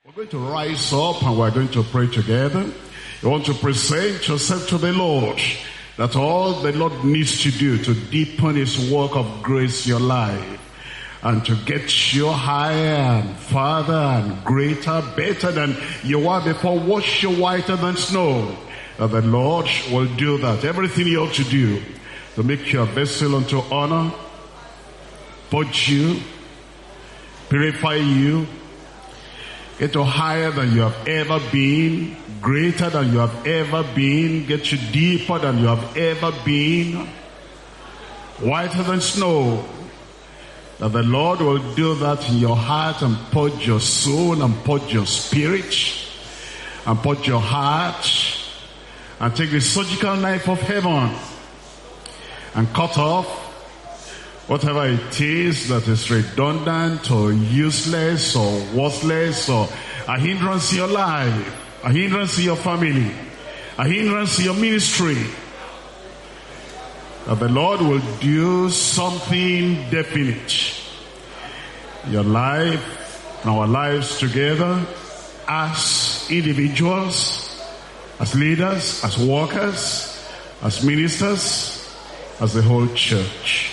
We're going to rise up and we're going to pray together. You want to present yourself to the Lord. That's all the Lord needs to do to deepen His work of grace in your life. And to get you higher and farther and greater, better than you were before, wash you whiter than snow. That the Lord will do that. Everything you ought to do to make you a vessel unto honor, purge you, purify you, get you higher than you have ever been, greater than you have ever been, get you deeper than you have ever been, whiter than snow. That the Lord will do that in your heart and purge your soul and purge your spirit and purge your heart and take the surgical knife of heaven and cut off whatever it is that is redundant or useless or worthless or a hindrance in your life, a hindrance in your family, a hindrance in your ministry. That the Lord will do something definite in your life, in our lives together, as individuals, as leaders, as workers, as ministers, as the whole church.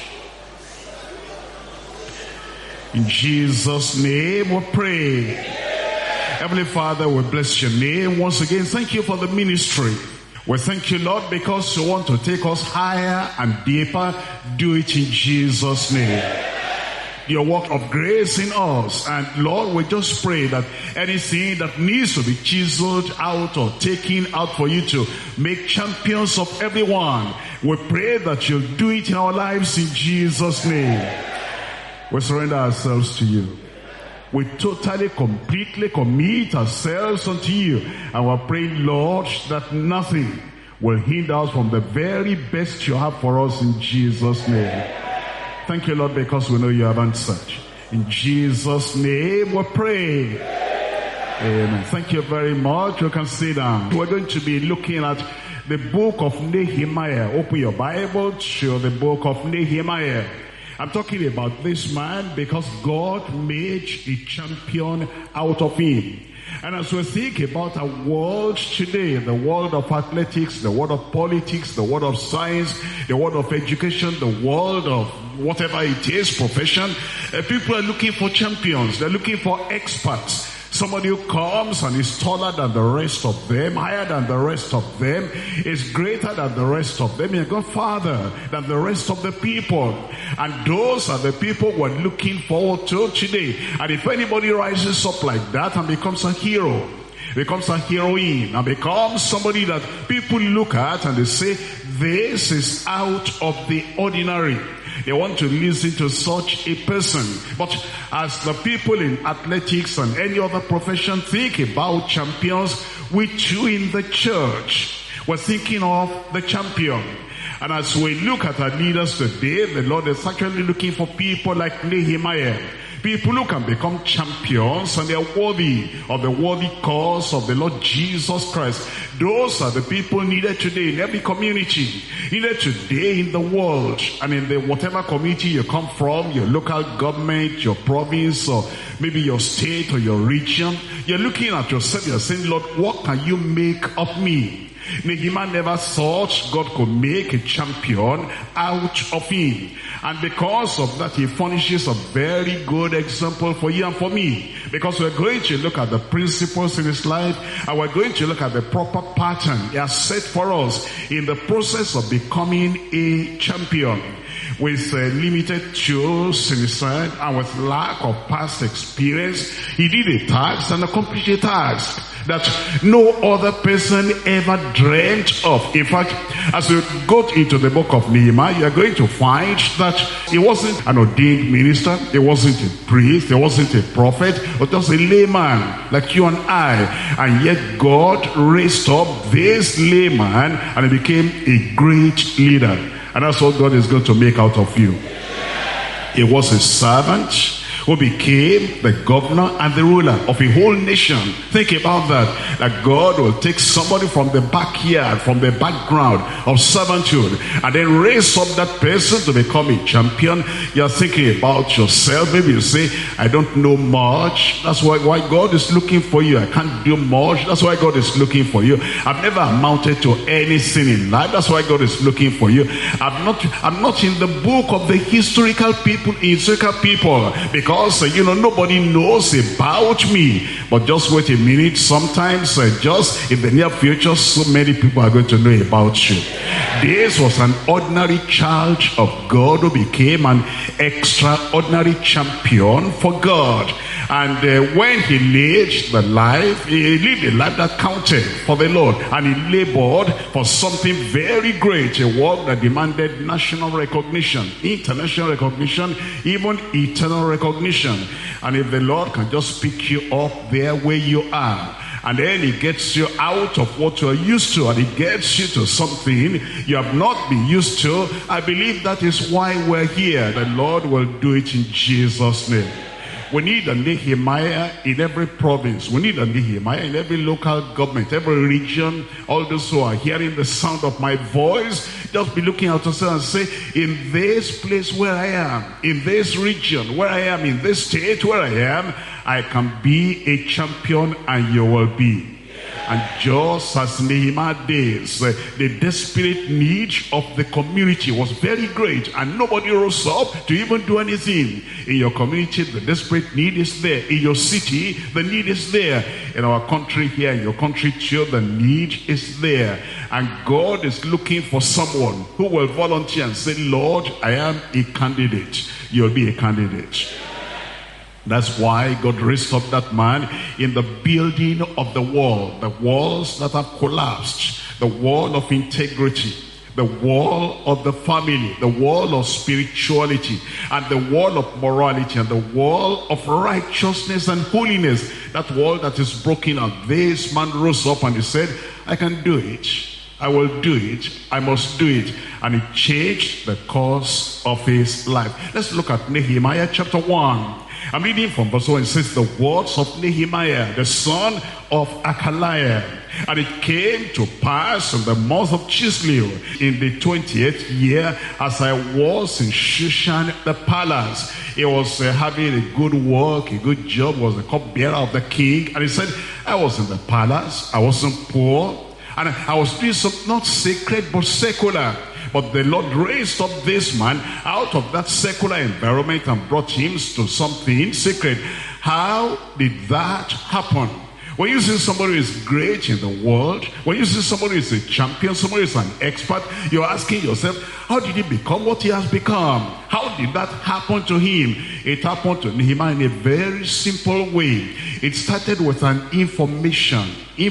In Jesus' name we pray. Heavenly Father, we bless your name once again. Thank you for the ministry. We thank you, Lord, because you want to take us higher and deeper. Do it in Jesus' name. Your work of grace in us. And Lord, we just pray that anything that needs to be chiseled out or taken out for you to make champions of everyone, we pray that you'll do it in our lives in Jesus' name. We surrender ourselves to you. We totally, completely commit ourselves unto you. And we're praying, Lord, that nothing will hinder us from the very best you have for us in Jesus' name. Thank you, Lord, because we know you have answered. In Jesus' name we pray. Amen. Thank you very much. You can sit down. We're going to be looking at the book of Nehemiah. Open your Bible to the book of Nehemiah. I'm talking about this man because God made a champion out of him. And as we think about our world today, the world of athletics, the world of politics, the world of science, the world of education, the world of whatever it is, profession, people are looking for champions. They're looking for experts. Somebody who comes and is taller than the rest of them, higher than the rest of them, is greater than the rest of them, and go farther than the rest of the people. And those are the people we're looking forward to today. And if anybody rises up like that and becomes a hero, becomes a heroine, and becomes somebody that people look at and they say, this is out of the ordinary, they want to listen to such a person. But as the people in athletics and any other profession think about champions, we too in the church, we're thinking of the champion. And as we look at our leaders today, the Lord is actually looking for people like Nehemiah. People who can become champions and they are worthy of the worthy cause of the Lord Jesus Christ. Those are the people needed today in every community, needed today in the world, and in the whatever community you come from, your local government, your province, or maybe your state or your region. You're looking at yourself, you're saying, Lord, what can you make of me? Nehemiah never thought God could make a champion out of him. And because of that, he furnishes a very good example for you and for me. Because we're going to look at the principles in his life, and we're going to look at the proper pattern he has set for us in the process of becoming a champion. With limited tools in his hand and with lack of past experience, he did a task and accomplished a task that no other person ever dreamt of. In fact, as we go into the book of Nehemiah, you are going to find that he wasn't an ordained minister, he wasn't a priest, he wasn't a prophet, but just a layman like you and I. And yet God raised up this layman and he became a great leader. And that's what God is going to make out of you. He was a servant who became the governor and the ruler of a whole nation. Think about that. That God will take somebody from the backyard, from the background of servanthood, and then raise up that person to become a champion. You're thinking about yourself. Maybe you say, I don't know much. That's why God is looking for you. I can't do much. That's why God is looking for you. I've never amounted to anything in life. That's why God is looking for you. I'm not in the book of the historical people, because nobody knows about me. But just wait a minute. Sometimes just in the near future, so many people are going to know about you. This was an ordinary child of God who became an extraordinary champion for God. And when he lived a life that counted for the Lord, and he labored for something very great, a work that demanded national recognition, international recognition, even eternal recognition. And if the Lord can just pick you up there where you are, and then he gets you out of what you're used to, and he gets you to something you have not been used to, I believe that is why we're here. The Lord will do it in Jesus' name. We need a Nehemiah in every province. We need a Nehemiah in every local government, every region. All those who are hearing the sound of my voice, just be looking at yourself and say, in this place where I am, in this region where I am, in this state where I am, I can be a champion, and you will be. And just as Nehemiah days, the desperate need of the community was very great, and nobody rose up to even do anything. In your community, the desperate need is there. In your city, the need is there. In our country here, in your country too, the need is there. And God is looking for someone who will volunteer and say, Lord, I am a candidate. You'll be a candidate. That's why God raised up that man in the building of the wall. The walls that have collapsed. The wall of integrity. The wall of the family. The wall of spirituality. And the wall of morality. And the wall of righteousness and holiness. That wall that is broken. And this man rose up and he said, I can do it. I will do it. I must do it. And it changed the course of his life. Let's look at Nehemiah chapter 1. I'm reading from verse 1. It says, the words of Nehemiah, the son of Hakaliah. And it came to pass in the month of Chislev, in the 20th year, as I was in Shushan the palace. He was having a good work, a good job, was the cupbearer of the king. And he said, I was in the palace, I wasn't poor, and I was doing something not sacred but secular. But the Lord raised up this man out of that secular environment and brought him to something sacred. How did that happen? When you see somebody who is great in the world, when you see somebody who is a champion, somebody who is an expert, you're asking yourself, how did he become what he has become? How did that happen to him? It happened to Nehemiah in a very simple way. It started with an information.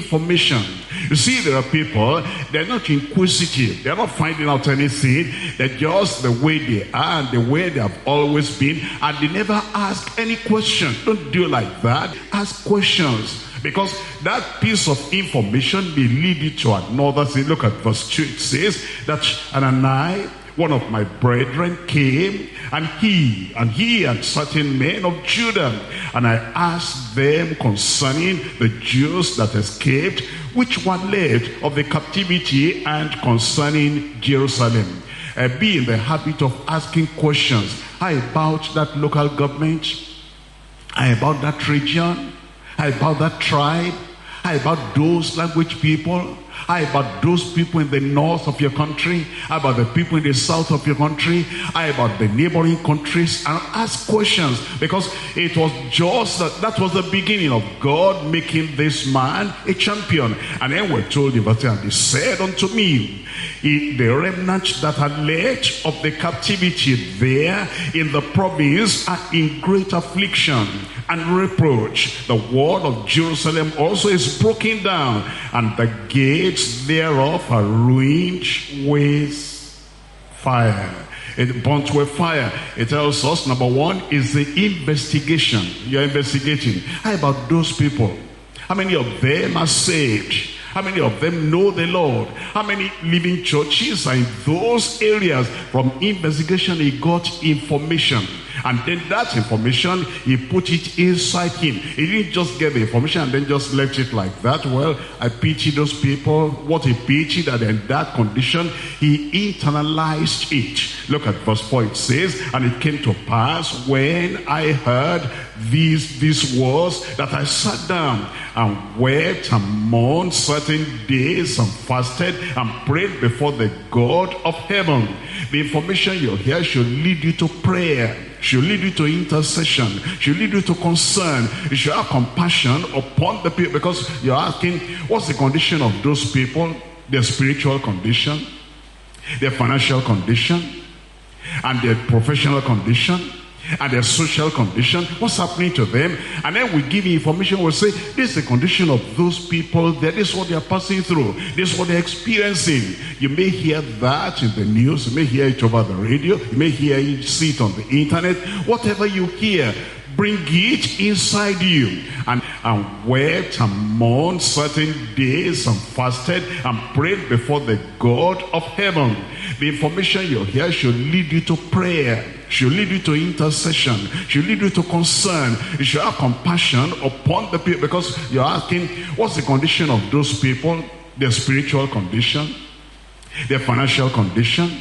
You see, there are people, they're not inquisitive. They're not finding out anything. They're just the way they are and the way they have always been. And they never ask any question. Don't do like that. Ask questions. Because that piece of information may lead you to another thing. Look at verse 2. It says that, and I, one of my brethren, came, and he and certain men of Judah, and I asked them concerning the Jews that escaped, which were left of the captivity, and concerning Jerusalem. Be in the habit of asking questions. How about that local government? How about that region? How about that tribe? How about those language people? How about those people in the north of your country? How about the people in the south of your country? How about the neighboring countries? And ask questions, because it was just that was the beginning of God making this man a champion. And then we're told in verse 10, and he said unto me, the remnant that are left of the captivity there in the province are in great affliction and reproach. The wall of Jerusalem also is broken down, and the gates thereof are ruined with fire. It burnt with fire. It tells us, number one, is the investigation. You're investigating. How about those people? How many of them are saved? How many of them know the Lord? How many living churches are in those areas? From investigation, he got information. And then that information, he put it inside him. He didn't just get the information and then just left it like that. Well, I pity those people. What he pitied, that in that condition, he internalized it. Look at verse 4. It says, and it came to pass when I heard these words, that I sat down and wept and mourned certain days and fasted and prayed before the God of heaven. The information you hear should lead you to prayer, should lead you to intercession, should lead you to concern. You should have compassion upon the people, because you're asking, what's the condition of those people? Their spiritual condition, their financial condition, and their professional condition, and their social condition. What's happening to them? And then we give you information. We'll say, this is the condition of those people. This is what they are passing through. This is what they're experiencing. You may hear that in the news. You may hear it over the radio. You may see it on the internet. Whatever you hear, bring it inside you. And wept and mourned certain days and fasted and prayed before the God of heaven. The information you hear should lead you to prayer, should lead you to intercession, should lead you to concern. You should have compassion upon the people, because you're asking, what's the condition of those people? Their spiritual condition, their financial condition,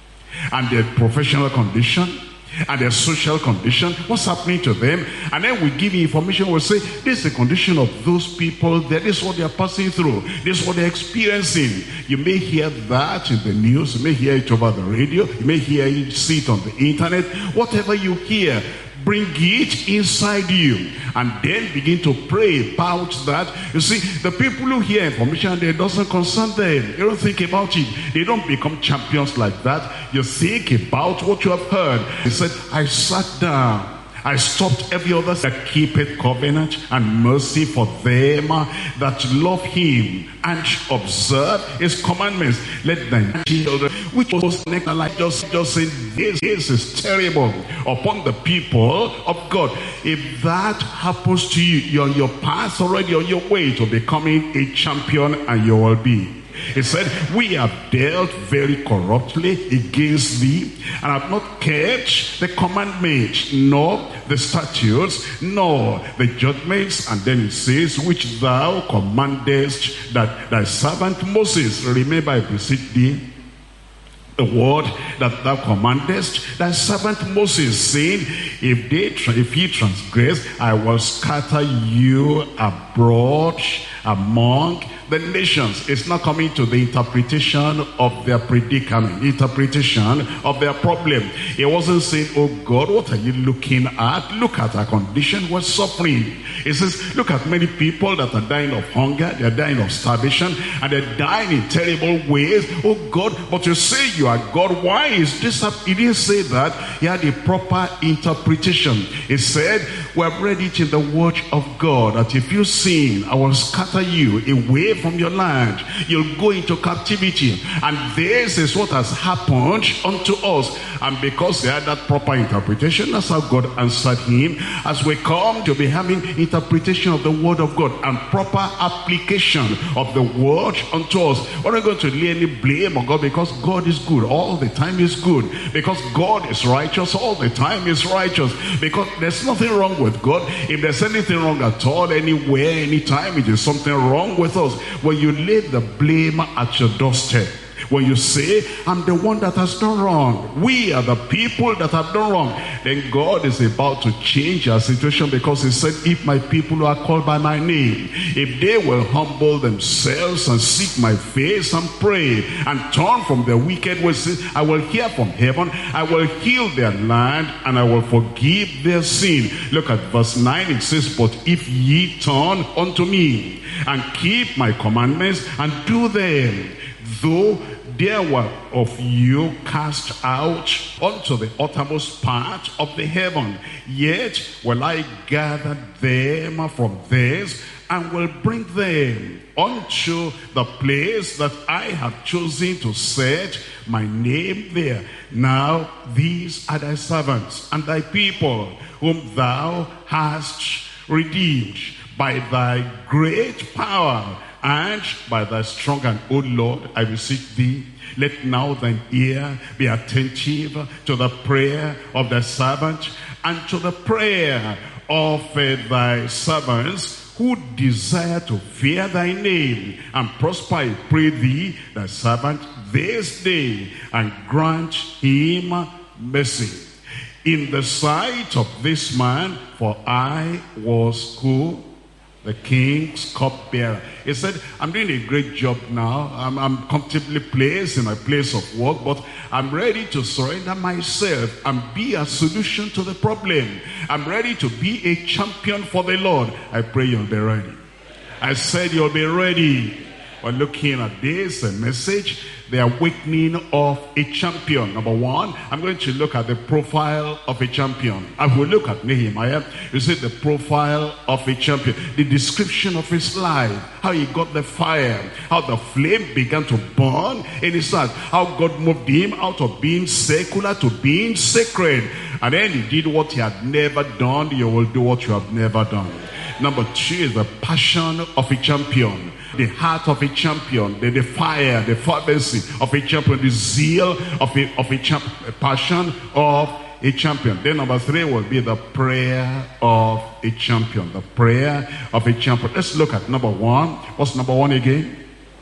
and their professional condition, and their social condition. What's happening to them? And then we give you information. We'll say, this is the condition of those people. This is what they are passing through. This is what they're experiencing. You may hear that in the news. You may hear it over the radio. You may see it on the internet. Whatever you hear, bring it inside you, and then begin to pray about that. You see, the people who hear information, it doesn't concern them. You don't think about it. They don't become champions like that. You think about what you have heard. He said, I sat down, I stopped every other that keepeth covenant and mercy for them that love him and observe his commandments. Let them children, which was like just saying, this is terrible upon the people of God. If that happens to you, you're on your path already, on your way to becoming a champion, and you will be. He said, we have dealt very corruptly against thee, and have not kept the commandments, nor the statutes, nor the judgments. And then it says, which thou commandest that thy servant Moses. Remember, I beseech thee, the word that thou commandest thy servant Moses, saying, if ye transgress, I will scatter you abroad among the nations. It's not coming to the interpretation of their predicament, interpretation of their problem. He wasn't saying, oh God, what are you looking at? Look at our condition, we're suffering. He says, look at many people that are dying of hunger, they're dying of starvation, and they're dying in terrible ways. Oh God, but you say you are God. Why is this up? He didn't say that. He had a proper interpretation. He said, we have read it in the word of God, that if you sin, I will scatter you away from your land. You'll go into captivity. And this is what has happened unto us. And because they had that proper interpretation, that's how God answered him. As we come to be having interpretation of the word of God and proper application of the word unto us, we're not going to lay any blame on God, because God is good. All the time is good. Because God is righteous. All the time is righteous. Because there's nothing wrong with God. If there's anything wrong at all, anywhere, anytime, it is something wrong with us. When you lay the blame at your doorstep, when you say, I'm the one that has done wrong, we are the people that have done wrong, then God is about to change our situation, because he said, if my people who are called by my name, if they will humble themselves and seek my face and pray and turn from their wicked ways, I will hear from heaven, I will heal their land, and I will forgive their sin. Look at verse 9. It says, but if ye turn unto me and keep my commandments and do them, though there were of you cast out unto the uttermost part of the heaven, yet will I gather them from thence, and will bring them unto the place that I have chosen to set my name there. Now these are thy servants and thy people, whom thou hast redeemed by thy great power, and by thy strong hand. O Lord, I beseech thee, let now thine ear be attentive to the prayer of thy servant, and to the prayer of thy servants who desire to fear thy name and prosper, I pray thee, thy servant, this day, and grant him mercy in the sight of this man, for I was who? The king's cupbearer. He said, I'm doing a great job now. I'm comfortably placed in my place of work, but I'm ready to surrender myself and be a solution to the problem. I'm ready to be a champion for the Lord. I pray you'll be ready. I said you'll be ready. We're looking at this message, the awakening of a champion. Number one, I'm going to look at the profile of a champion. As we look at Nehemiah, you see the profile of a champion, the description of his life, how he got the fire, how the flame began to burn in his heart, how God moved him out of being secular to being sacred. And then he did what he had never done. You will do what you have never done. Number two is the passion of a champion. The heart of a champion, the fire, the fervency of a champion, the zeal of a champion, passion of a champion. Then number three will be the prayer of a champion. The prayer of a champion. Let's look at number one. What's number one again?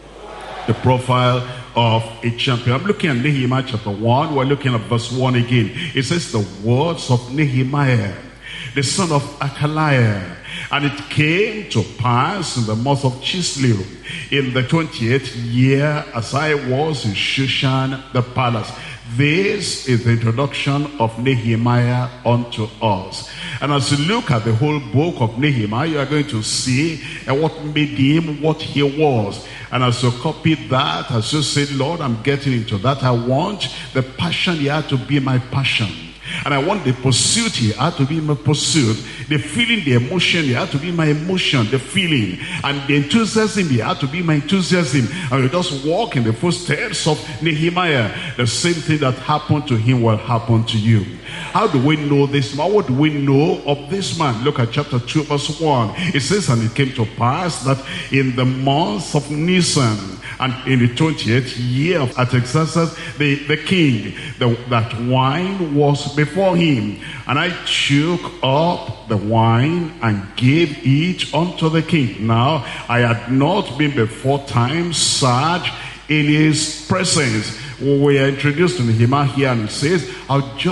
The profile of a champion. I'm looking at Nehemiah chapter 1. We're looking at verse 1 again. It says the words of Nehemiah, the son of Achaliah. And it came to pass in the month of Chislev, in the 28th year, as I was in Shushan the palace. This is the introduction of Nehemiah unto us. And as you look at the whole book of Nehemiah, you are going to see what made him what he was. And as you copy that, as you say, Lord, I'm getting into that. I want the passion here to be my passion. And I want the pursuit here to be my pursuit. The feeling, the emotion here to be my emotion, the feeling. And the enthusiasm here to be my enthusiasm. And you just walk in the footsteps of Nehemiah. The same thing that happened to him will happen to you. How do we know this man? What do we know of this man? Look at chapter 2 verse 1. It says, and it came to pass that in the month of Nisan, and in the 28th year of Artaxerxes the king, that wine was before him. And I took up the wine and gave it unto the king. Now I had not been before time sad in his presence. We are introduced to Nehemiah here, and it says, I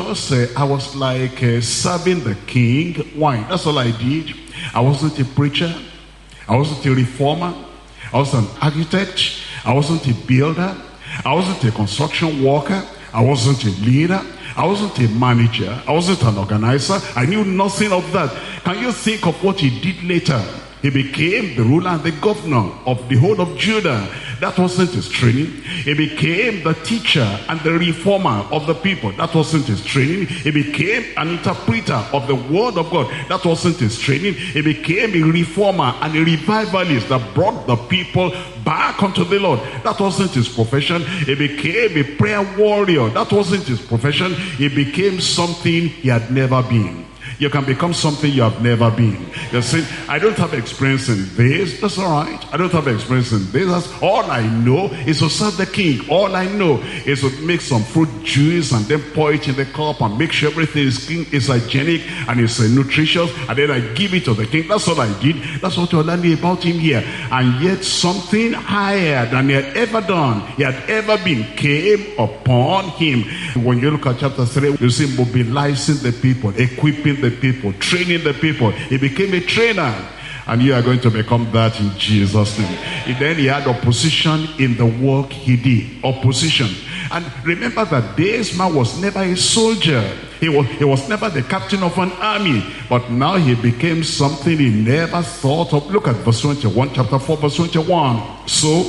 was like serving the king wine. That's all I did. I wasn't a preacher. I wasn't a reformer. I was an architect. I wasn't a builder. I wasn't a construction worker. I wasn't a leader. I wasn't a manager. I wasn't an organizer. I knew nothing of that. Can you think of what he did later? He became the ruler and the governor of the whole of Judah. That wasn't his training. He became the teacher and the reformer of the people. That wasn't his training. He became an interpreter of the word of God. That wasn't his training. He became a reformer and a revivalist that brought the people back unto the Lord. That wasn't his profession. He became a prayer warrior. That wasn't his profession. He became something he had never been. You can become something you have never been. You're saying, I don't have experience in this. That's all right. I don't have experience in this. That's all I know is to serve the king. All I know is to make some fruit juice and then pour it in the cup and make sure everything is clean, is hygienic, and it's nutritious, and then I give it to the king. That's what I did. That's what you're learning about him here. And yet something higher than he had ever done, he had ever been, came upon him. When you look at chapter 3, you see mobilizing the people, equipping the people, training the people. He became a trainer, and you are going to become that in Jesus' name. And then he had opposition in the work he did. Opposition. And remember that this man was never a soldier. He was never the captain of an army, but now he became something he never thought of. Look at verse 21, chapter 4 verse 21. So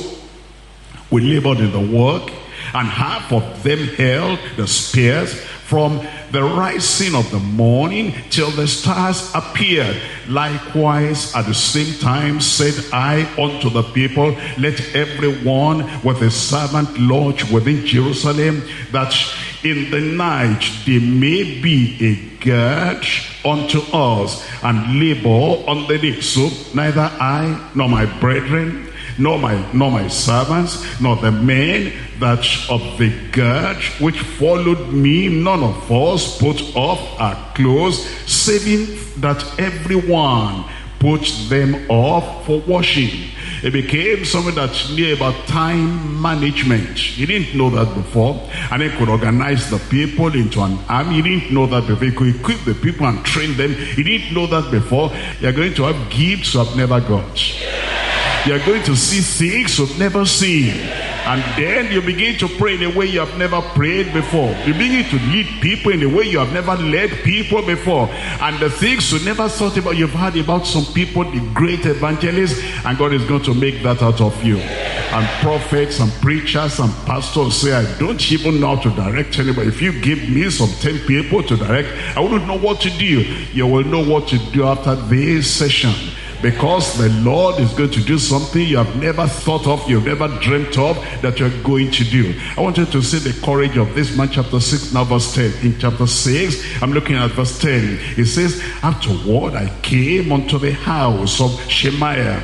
we labored in the work, and half of them held the spears from the rising of the morning till the stars appeared. Likewise at the same time said I unto the people, let everyone with a servant lodge within Jerusalem, that in the night they may be a guard unto us, and labor on the day. So neither I nor my brethren, nor my servants, nor the men that of the guard which followed me, none of us put off our clothes, saving that everyone put them off for washing. It became something that knew about time management. He didn't know that before. And he could organize the people into an army. He didn't know that before. He could equip the people and train them. He didn't know that before. You're going to have gifts you have never got. You're going to see things you've never seen. And then you begin to pray in a way you have never prayed before. You begin to lead people in a way you have never led people before. And the things you never thought about, you've heard about some people, the great evangelists, and God is going to make that out of you. And prophets and preachers and pastors say, I don't even know how to direct anybody. If you give me some 10 people to direct, I wouldn't know what to do. You will know what to do after this session. Because the Lord is going to do something you have never thought of, you've never dreamt of, that you're going to do. I want you to see the courage of this man, chapter 6, now verse 10. In chapter 6, I'm looking at verse 10. It says, afterward I came unto the house of Shemaiah,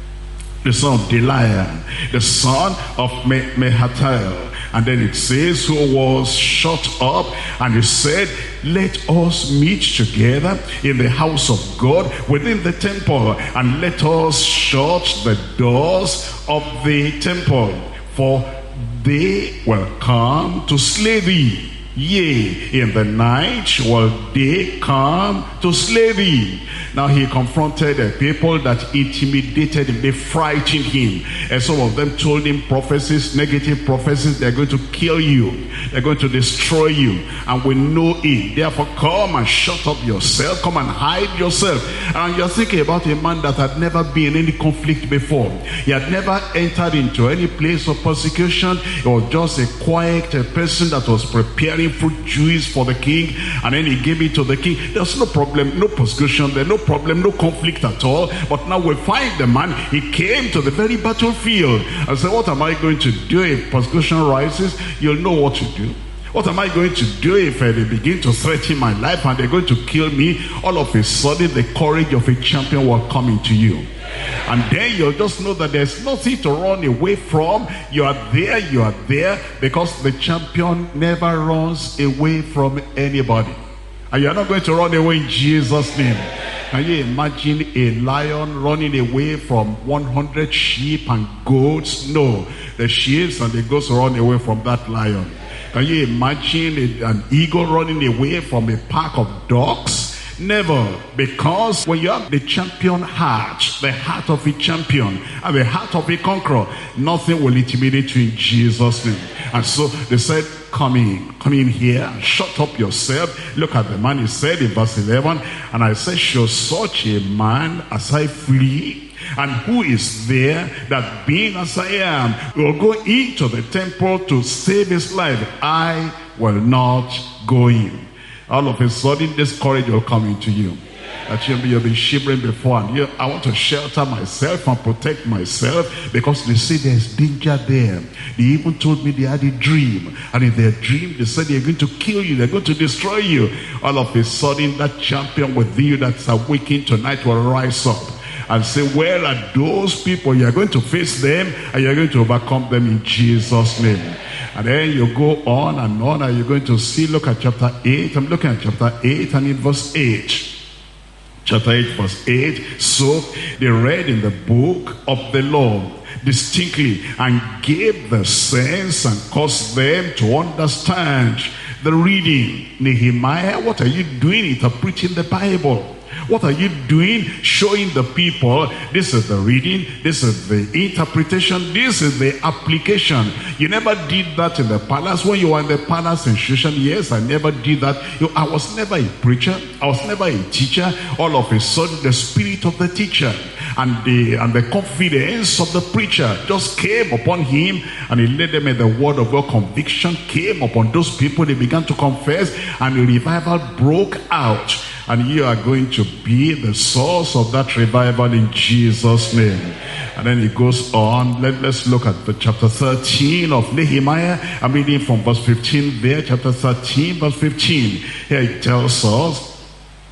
the son of Deliah, the son of Mehathiel. And then it says, who was shut up, and he said, let us meet together in the house of God within the temple, and let us shut the doors of the temple, for they will come to slay thee. Yea, in the night will they come to slay thee. Now he confronted people that intimidated him, they frightened him. And some of them told him prophecies, negative prophecies, they're going to kill you, they're going to destroy you, and we know it. Therefore come and shut up yourself, come and hide yourself. And you're thinking about a man that had never been in any conflict before. He had never entered into any place of persecution. He was just a quiet person that was preparing fruit juice for the king, and then he gave it to the king. There's no problem, no persecution, there's no problem, no conflict at all. But now we find the man, he came to the very battlefield and said, what am I going to do if persecution rises? You'll know what to do. What am I going to do if they begin to threaten my life and they're going to kill me? All of a sudden the courage of a champion will come into you. And then you'll just know that there's nothing to run away from. You are there, because the champion never runs away from anybody. And you're not going to run away in Jesus' name. Can you imagine a lion running away from 100 sheep and goats? No, the sheep and the goats run away from that lion. Can you imagine an eagle running away from a pack of dogs? Never. Because when you have the champion heart, the heart of a champion, and the heart of a conqueror, nothing will intimidate you in Jesus' name. And so they said, come in here, shut up yourself. Look at the man, he said in verse 11, and I said, shall such a man as I flee? And who is there that being as I am will go into the temple to save his life? I will not go in. All of a sudden this courage will come into you. That you'll be shivering before, and I want to shelter myself and protect myself, because they say there's danger there. They even told me they had a dream, and in their dream they said they're going to kill you, they're going to destroy you. All of a sudden that champion within you that's awakened tonight will rise up and say, where are those people? You're going to face them and you're going to overcome them in Jesus' name. And then you go on, and you're going to see, look at chapter 8. I'm looking at chapter 8 and in verse 8. Chapter 8 verse 8. So they read in the book of the law distinctly, and gave the sense and caused them to understand the reading. Nehemiah, what are you doing interpreting the Bible? What are you doing showing the people this is the reading, this is the interpretation, this is the application? You never did that in the palace. When you were in the palace institution, yes, I never did that. I was never a preacher, I was never a teacher. All of a sudden the spirit of the teacher and the confidence of the preacher just came upon him, and he led them in the word of God. Conviction came upon those people, they began to confess, and a revival broke out. And you are going to be the source of that revival in Jesus' name. And then it goes on. Let's look at the chapter 13 of Nehemiah. I'm reading from verse 15 there. Chapter 13 verse 15. Here it tells us,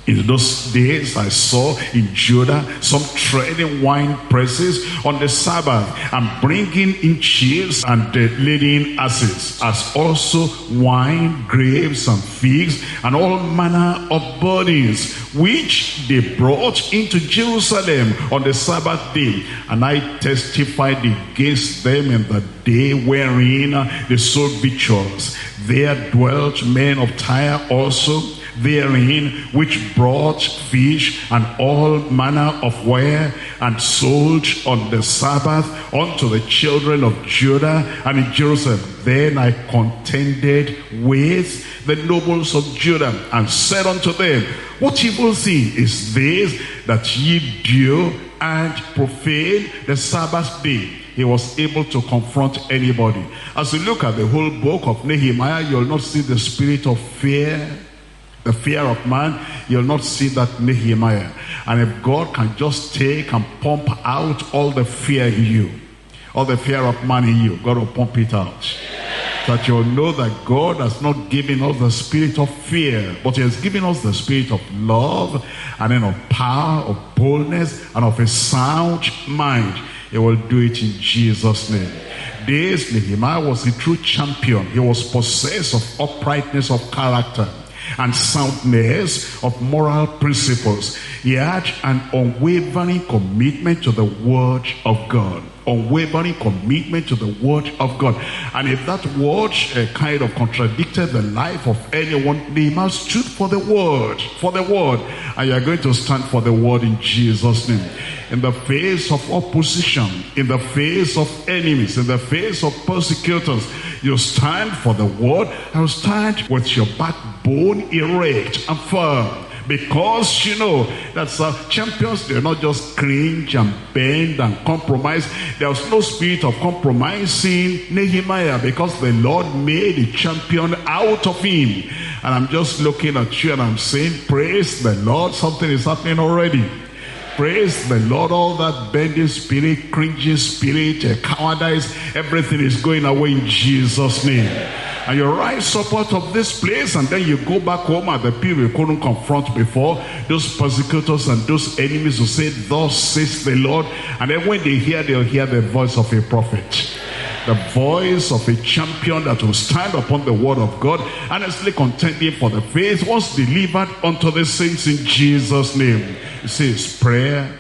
In those days I saw in Judah some treading wine presses on the Sabbath, and bringing in sheaves and leading asses, as also wine, grapes, and figs, and all manner of burdens, which they brought into Jerusalem on the Sabbath day. And I testified against them in the day wherein they sold victuals. There dwelt men of Tyre also therein, which brought fish and all manner of ware, and sold on the Sabbath unto the children of Judah and in Jerusalem. Then I contended with the nobles of Judah, and said unto them, what evil thing is this that ye do, and profane the Sabbath day? He was able to confront anybody. As you look at the whole book of Nehemiah, you'll not see the spirit of fear, the fear of man. You'll not see that Nehemiah. And if God can just take and pump out all the fear in you, all the fear of man in you, God will pump it out. So that you'll know that God has not given us the spirit of fear, but he has given us the spirit of love, and then of power, of boldness, and of a sound mind. He will do it in Jesus' name. This Nehemiah was a true champion. He was possessed of uprightness of character and soundness of moral principles. He had an unwavering commitment to the word of God. Unwavering commitment to the word of God. And if that word kind of contradicted the life of anyone, Nehemiah stood for the word. For the word. And you are going to stand for the word in Jesus' name. In the face of opposition, in the face of enemies, in the face of persecutors, you stand for the word, and stand with your backbone erect and firm. Because you know that champions, they're not just cringe and bend and compromise. There was no spirit of compromise in Nehemiah, because the Lord made a champion out of him. And I'm just looking at you and I'm saying, praise the Lord, something is happening already. Praise the Lord. All that bending spirit, cringing spirit, cowardice, everything is going away in Jesus' name. And you rise up out of this place, and then you go back home at the people you couldn't confront before. Those persecutors and those enemies will say, thus says the Lord. And then when they hear, they'll hear the voice of a prophet. The voice of a champion that will stand upon the word of God, honestly contending for the faith was delivered unto the saints in Jesus' name. You see his prayer,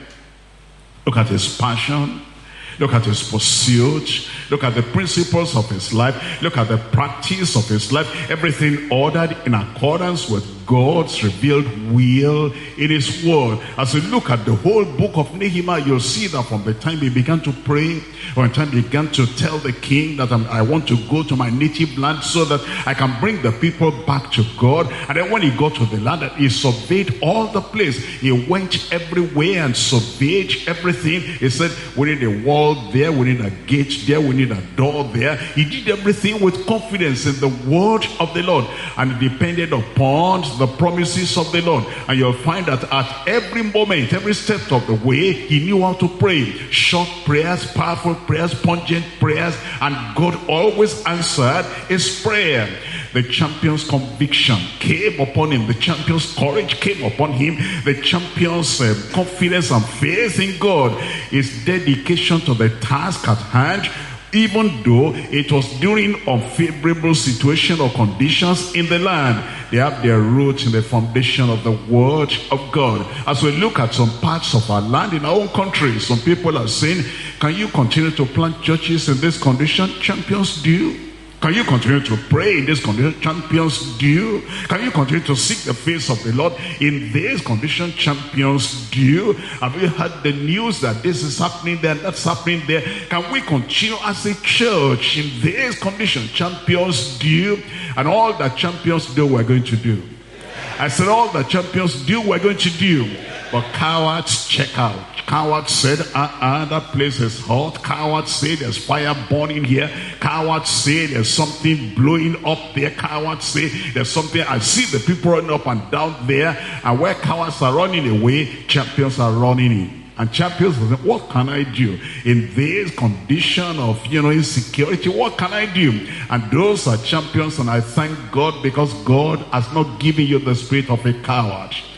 look at his passion, look at his pursuit, look at the principles of his life, look at the practice of his life, everything ordered in accordance with God's revealed will in his word. As you look at the whole book of Nehemiah, you'll see that from the time he began to pray, from the time he began to tell the king that I want to go to my native land so that I can bring the people back to God. And then when he got to the land, he surveyed all the place. He went everywhere and surveyed everything. He said, we need a wall there, we need a gate there, we need a door there. He did everything with confidence in the word of the Lord, and it depended upon the promises of the Lord. And you'll find that at every moment, every step of the way, he knew how to pray. Short prayers, powerful prayers, pungent prayers, and God always answered his prayer. The champion's conviction came upon him. The champion's courage came upon him. The champion's confidence and faith in God. His dedication to the task at hand, even though it was during unfavorable situation or conditions in the land. They have their roots in the foundation of the word of God. As we look at some parts of our land in our own country, some people are saying, can you continue to plant churches in this condition? Champions do. Can you continue to pray in this condition? Champions do. Can you continue to seek the face of the Lord in this condition? Champions do. Have you heard the news that this is happening there and that's happening there? Can we continue as a church in this condition? Champions do. And all that champions do, we're going to do. I said all that champions do, we're going to do. But cowards, check out. Cowards said, that place is hot. Cowards say there's fire burning here. Cowards say there's something blowing up there. Cowards say there's something. I see the people running up and down there. And where cowards are running away, champions are running in. And champions will say, what can I do in this condition of, insecurity? What can I do? And those are champions, and I thank God, because God has not given you the spirit of a coward.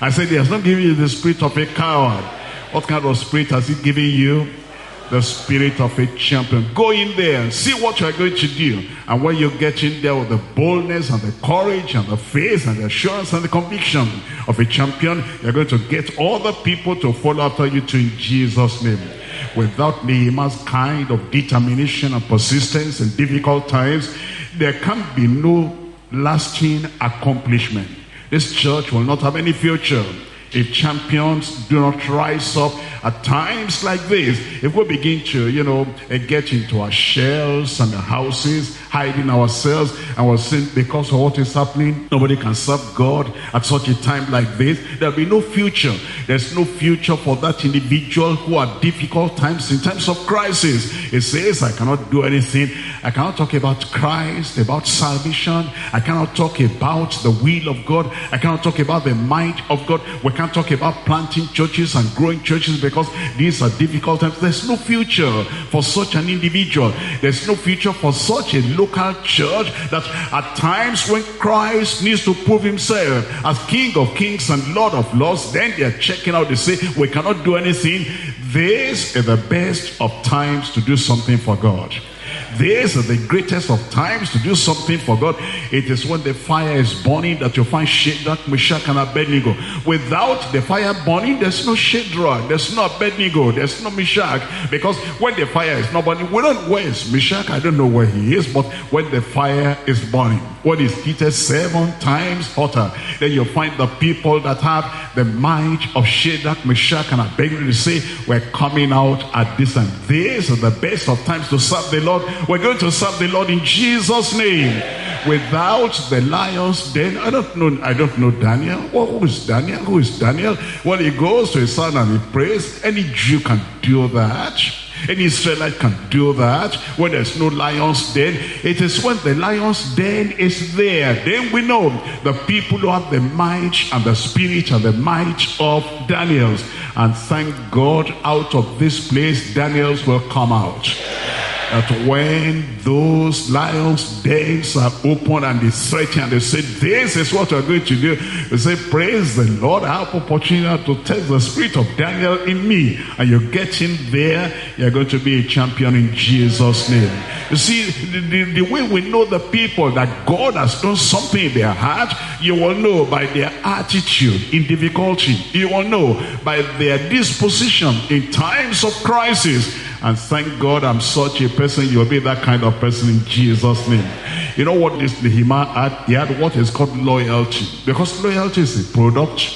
I said, he has not given you the spirit of a coward. What kind of spirit has he given you? The spirit of a champion. Go in there and see what you are going to do. And when you get in there with the boldness and the courage and the faith and the assurance and the conviction of a champion, you're going to get all the people to follow after you too, in Jesus' name. Without Nehemiah's kind of determination and persistence in difficult times, there can be no lasting accomplishment. This church will not have any future if champions do not rise up at times like this. If we begin to, get into our shells and our houses, hiding ourselves, and we're saying because of what is happening, nobody can serve God at such a time like this, there'll be no future. There's no future for that individual who are difficult times, in times of crisis. It says, I cannot do anything. I cannot talk about Christ, about salvation. I cannot talk about the will of God. I cannot talk about the might of God. We can't talk about planting churches and growing churches because these are difficult times. There's no future for such an individual. There's no future for such a local church that at times when Christ needs to prove himself as King of Kings and Lord of Lords, then they're checking out. They say, we cannot do anything. This is the best of times to do something for God. This is the greatest of times to do something for God. It is when the fire is burning that you find Shadrach, Meshach, and Abednego. Without the fire burning, there's no Shadrach, there's no Abednego, there's no Meshach. Because when the fire is not burning, we don't know where is Meshach. I don't know where he is. But when the fire is burning, when it's heated 7 times hotter, then you find the people that have the might of Shadrach, Meshach, and Abednego to say, we're coming out at this time. This is the best of times to serve the Lord. We're going to serve the Lord in Jesus' name. Without the lions, then I don't know Daniel. Well, who is Daniel? Who is Daniel? Well, he goes to his son and he prays. Any Jew can do that. Any Israelite can do that. When there's no lion's den, it is when the lion's den is there, then we know the people who have the might and the spirit and the might of Daniel's. And thank God, out of this place, Daniel's will come out. That when those lions' dens are open and they threaten and they say, this is what we're going to do. They say, praise the Lord, I have opportunity to test the spirit of Daniel in me. And you get in there, you're going to be a champion in Jesus' name. You see, the way we know the people that God has done something in their heart, you will know by their attitude in difficulty. You will know by their disposition in times of crisis. And thank God I'm such a person. You'll be that kind of person in Jesus' name. You know what this Nehemiah had? He had what is called loyalty. Because loyalty is a product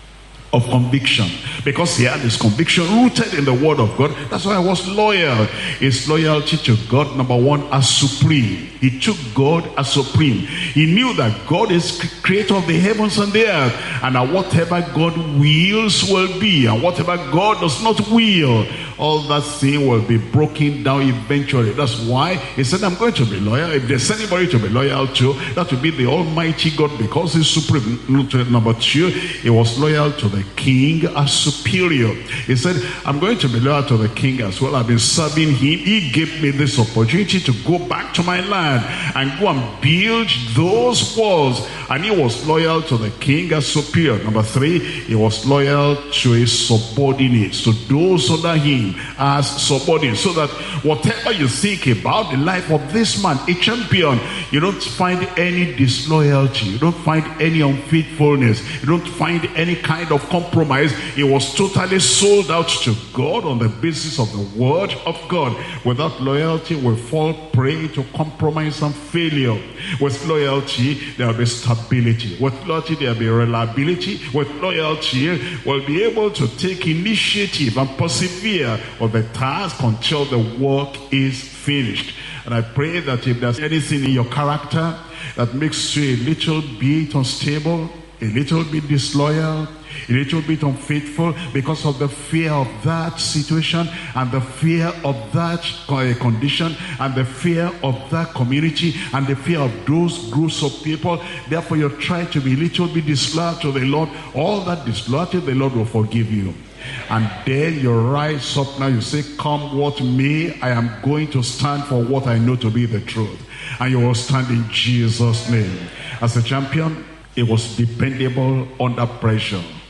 of conviction. Because he had his conviction rooted in the word of God. That's why I was loyal. His loyalty to God, number one, as supreme. He took God as supreme. He knew that God is creator of the heavens and the earth. And that whatever God wills will be. And whatever God does not will, all that thing will be broken down eventually. That's why he said, I'm going to be loyal. If there's anybody to be loyal to, that will be the Almighty God, because he's supreme. Number two, he was loyal to the king as superior. He said, I'm going to be loyal to the king as well. I've been serving him. He gave me this opportunity to go back to my land and go and build those walls. And he was loyal to the king as superior. Number three, he was loyal to his subordinates, to those under him as subordinates, so that whatever you think about the life of this man, a champion, you don't find any disloyalty, you don't find any unfaithfulness, you don't find any kind of compromise. He was totally sold out to God on the basis of the word of God. Without loyalty, we fall prey to compromise and failure. With loyalty, there will be stability. With loyalty, there will be reliability. With loyalty, we'll be able to take initiative and persevere with the task until the work is finished. And I pray that if there's anything in your character that makes you a little bit unstable, a little bit disloyal, a little bit unfaithful, because of the fear of that situation and the fear of that condition and the fear of that community and the fear of those groups of people, therefore you try to be a little bit disloyal to the Lord, all that disloyalty, the Lord will forgive you. And then you rise up now, you say, come what may, I am going to stand for what I know to be the truth. And you will stand in Jesus' name. As a champion, he was dependable under pressure.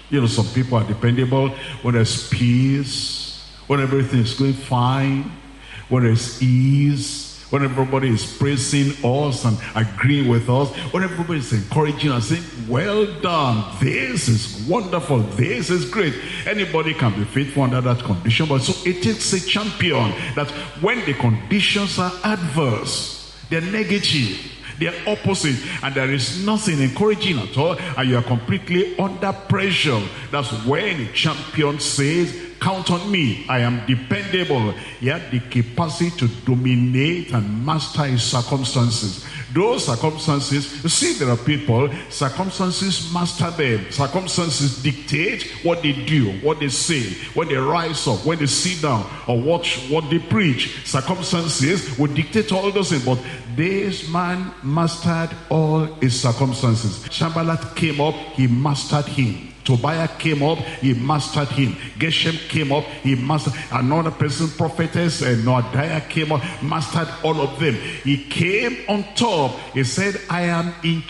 You know, some people are dependable when there's peace, when everything is going fine, when there's ease, when everybody is praising us and agreeing with us, when everybody is encouraging us, saying, well done, this is wonderful, this is great. Anybody can be faithful under that condition, but so it takes a champion that when the conditions are adverse, they're negative, they're opposite, and there is nothing encouraging at all, and you are completely under pressure. That's when a champion says, count on me, I am dependable. He had the capacity to dominate and master his circumstances. Those circumstances, you see, there are people, circumstances master them. Circumstances dictate what they do, what they say, when they rise up, when they sit down, or watch what they preach. Circumstances will dictate all those things, but this man mastered all his circumstances. Sanballat came up, he mastered him. Tobiah came up, he mastered him. Geshem came up, he mastered. Another person, prophetess, and Noadiah came up, mastered all of them. He came on top. He said, I am in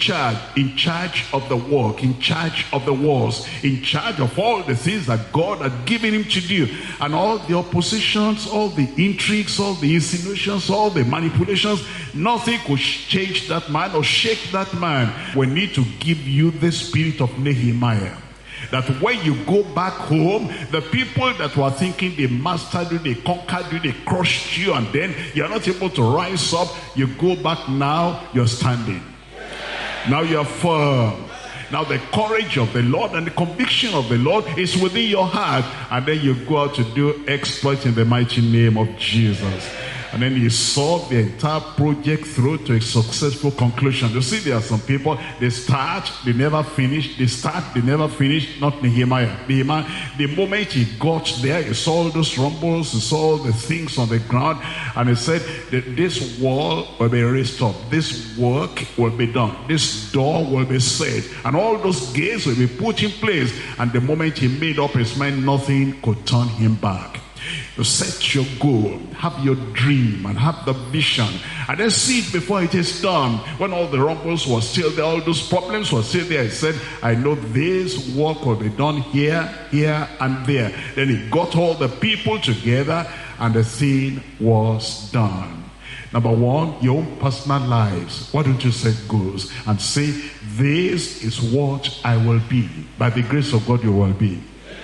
charge of the work, in charge of the wars, in charge of all the things that God had given him to do. And all the oppositions, all the intrigues, all the insinuations, all the manipulations, nothing could change that man or shake that man. We need to give you the spirit of Nehemiah. That when you go back home, the people that were thinking they mastered you, they conquered you, they crushed you, and then you're not able to rise up, you go back now, you're standing. Now you're firm. Now the courage of the Lord and the conviction of the Lord is within your heart, and then you go out to do exploits in the mighty name of Jesus. And then he saw the entire project through to a successful conclusion. You see, there are some people, they start, they never finish. They start, they never finish. Not Nehemiah. Nehemiah, the moment he got there, he saw all those rumbles, he saw all the things on the ground, and he said that this wall will be raised up. This work will be done. This door will be set. And all those gates will be put in place. And the moment he made up his mind, nothing could turn him back. You set your goal, have your dream, and have the vision, and then see it before it is done. When all the rumbles were still there, all those problems were still there, he said, I know this work will be done here, here, and there. Then he got all the people together, and the thing was done. Number one, your own personal lives. Why don't you set goals and say, this is what I will be. By the grace of God, you will be.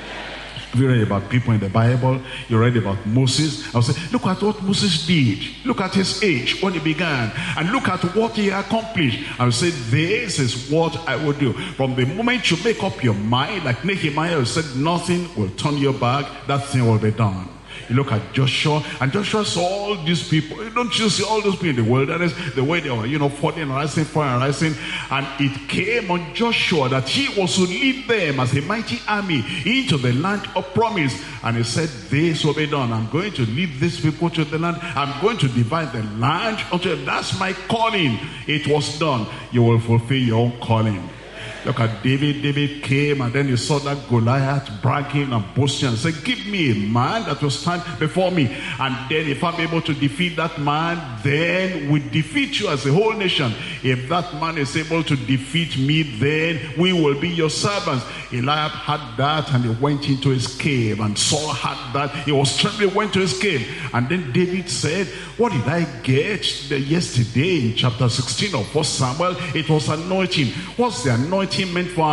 You read about people in the Bible, you read about Moses. I will say, look at what Moses did. Look at his age when he began. And look at what he accomplished. I will say, this is what I will do. From the moment you make up your mind, like Nehemiah said, nothing will turn you back. That thing will be done. You look at Joshua, and Joshua saw all these people. Don't you see all those people in the wilderness, the way they were, falling and rising, and it came on Joshua that he was to lead them as a mighty army into the land of promise. And he said, this will be done. I'm going to lead these people to the land. I'm going to divide the land unto them. That's my calling. It was done. You will fulfill your own calling. Look at David. David came, and then he saw that Goliath bragging and boasting and said, give me a man that will stand before me. And then if I'm able to defeat that man, then we defeat you as a whole nation. If that man is able to defeat me, then we will be your servants. Eliab had that, and he went into his cave. And Saul had that. He was trembling, went to his cave. And then David said, what did I get yesterday in chapter 16 of 1 Samuel? It was anointing. What's the anointing meant for?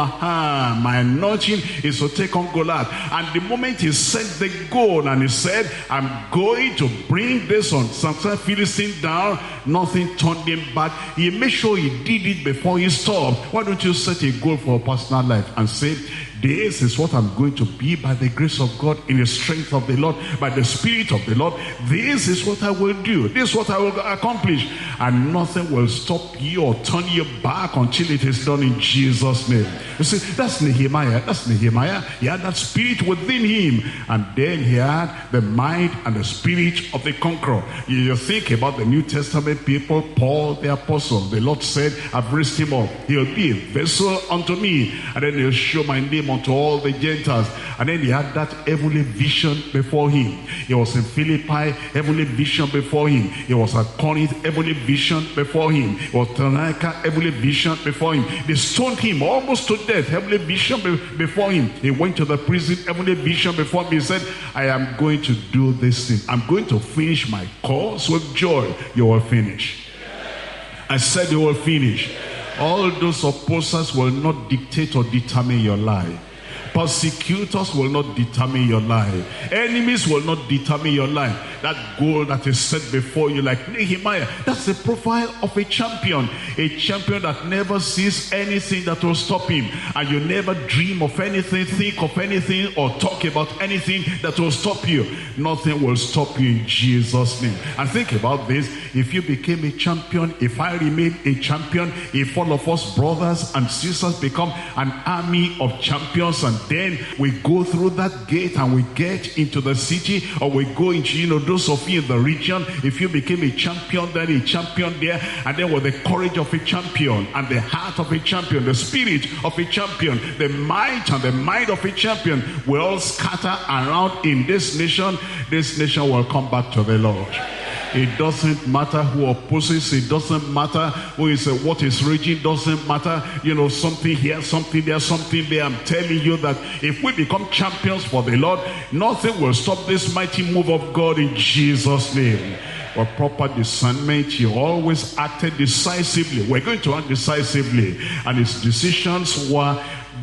My anointing is to take on Goliath. And the moment he set the goal and he said, I'm going to bring this on Samson Philistine down, nothing turned him back. He made sure he did it before he stopped. Why don't you set a goal for a personal life and say, this is what I'm going to be by the grace of God, in the strength of the Lord, by the Spirit of the Lord. This is what I will do. This is what I will accomplish. And nothing will stop you or turn you back until it is done in Jesus' name. You see, that's Nehemiah. That's Nehemiah. He had that spirit within him. And then he had the mind and the spirit of the conqueror. You think about the New Testament people, Paul the apostle. The Lord said, I've raised him up. He'll be a vessel unto me. And then he'll show my name unto all the Gentiles. And then he had that heavenly vision before him. He was in Philippi, heavenly vision before him. He was at Corinth, heavenly vision before him. He was Thessalonica, heavenly vision before him. They stoned him almost to death. Heavenly vision before him. He went to the prison. Heavenly vision before him. He said, I am going to do this thing. I'm going to finish my course with joy. You will finish. I said you will finish. All those opposers will not dictate or determine your life. Persecutors will not determine your life. Enemies will not determine your life. That goal that is set before you, like Nehemiah, that's the profile of a champion. A champion that never sees anything that will stop him. And you never dream of anything, think of anything, or talk about anything that will stop you. Nothing will stop you in Jesus' name. And think about this. If you became a champion, if I remain a champion, if all of us brothers and sisters become an army of champions, and then we go through that gate and we get into the city, or we go into, those of you in the region, if you became a champion, then a champion there, and then with the courage of a champion, and the heart of a champion, the spirit of a champion, the might and the might of a champion will all scatter around in this nation will come back to the Lord. It doesn't matter who opposes. It doesn't matter who is what is raging. Doesn't matter, something here, something there, something there. I'm telling you that if we become champions for the Lord, nothing will stop this mighty move of God in Jesus' name. For proper discernment, he always acted decisively. We're going to act decisively. And his decisions were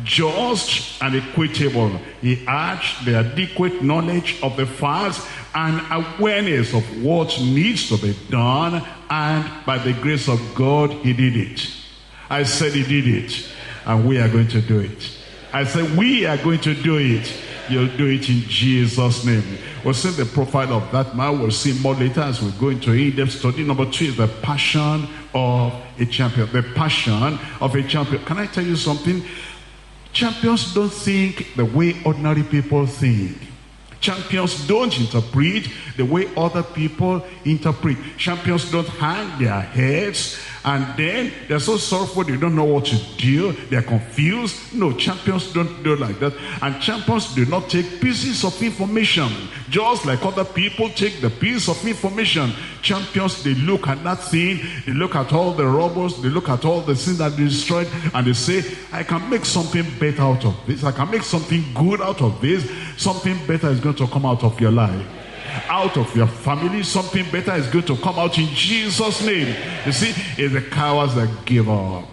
just and equitable. He had the adequate knowledge of the facts and awareness of what needs to be done, and by the grace of God, he did it. I said he did it, and we are going to do it. I said we are going to do it. You'll do it in Jesus' name. We'll see the profile of that man. We'll see more later as we go into in-depth study. Number 2 is the passion of a champion. The passion of a champion. Can I tell you something? Champions don't think the way ordinary people think. Champions don't interpret the way other people interpret. Champions don't hang their heads and then they're so sorrowful they don't know what to do. They're confused. No, champions don't do like that. And champions do not take pieces of information just like other people take the piece of information. Champions, they look at that thing, they look at all the robbers, they look at all the things that they destroyed, and they say, I can make something better out of this. I can make something good out of this. Something better is going to come out of your life. Out of your family, something better is going to come out in Jesus' name. You see, it's the cowards that give up.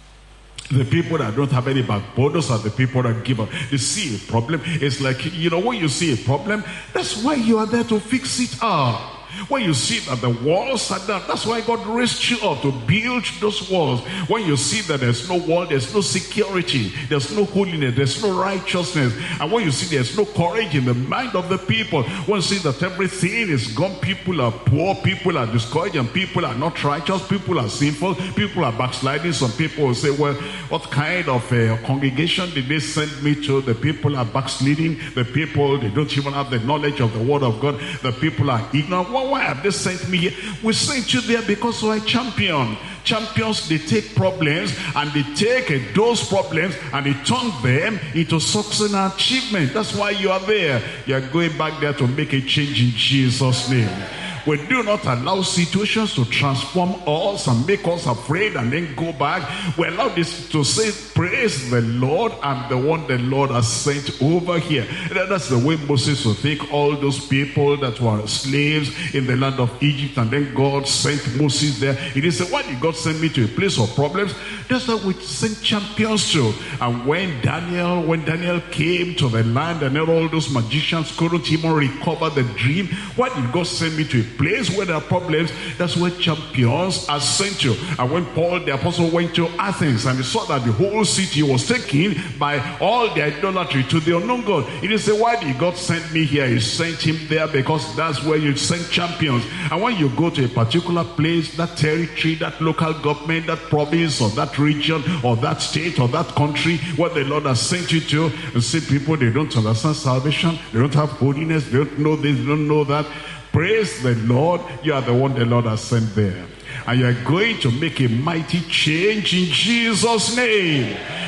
The people that don't have any backbone, those are the people that give up. They see a problem. It's like, when you see a problem, that's why you are there to fix it up. When you see that the walls are down, that's why God raised you up to build those walls. When you see that there's no wall, there's no security, there's no holiness, there's no righteousness, and when you see there's no courage in the mind of the people, when you see that everything is gone, people are poor, people are discouraged, and people are not righteous, people are sinful, people are backsliding. Some people will say, well, what kind of congregation did they send me to? The people are backsliding, the people, they don't even have the knowledge of the word of God, the people are ignorant. Why have they sent me here? We sent you there because you are a champion. Champions, they take problems and they take those problems and they turn them into success and achievement. That's why you are there. You are going back there to make a change in Jesus' name. We do not allow situations to transform us and make us afraid and then go back. We allow this to say, praise the Lord, I'm the one the Lord has sent over here. That's the way Moses would think. All those people that were slaves in the land of Egypt, and then God sent Moses there. He didn't say, why did God send me to a place of problems? That's what we send champions to. And when Daniel came to the land, and then all those magicians couldn't even recover the dream, why did God send me to a place where there are problems? That's where champions are sent to. And when Paul the apostle went to Athens and he saw that the whole city was taken by all the idolatry to the unknown God, he didn't say, why did God send me here? He sent him there because that's where you send champions. And when you go to a particular place, that territory, that local government, that province or that region or that state or that country where the Lord has sent you to, and see people, they don't understand salvation, they don't have holiness, they don't know this, they don't know that. Praise the Lord, you are the one the Lord has sent there. And you are going to make a mighty change in Jesus' name.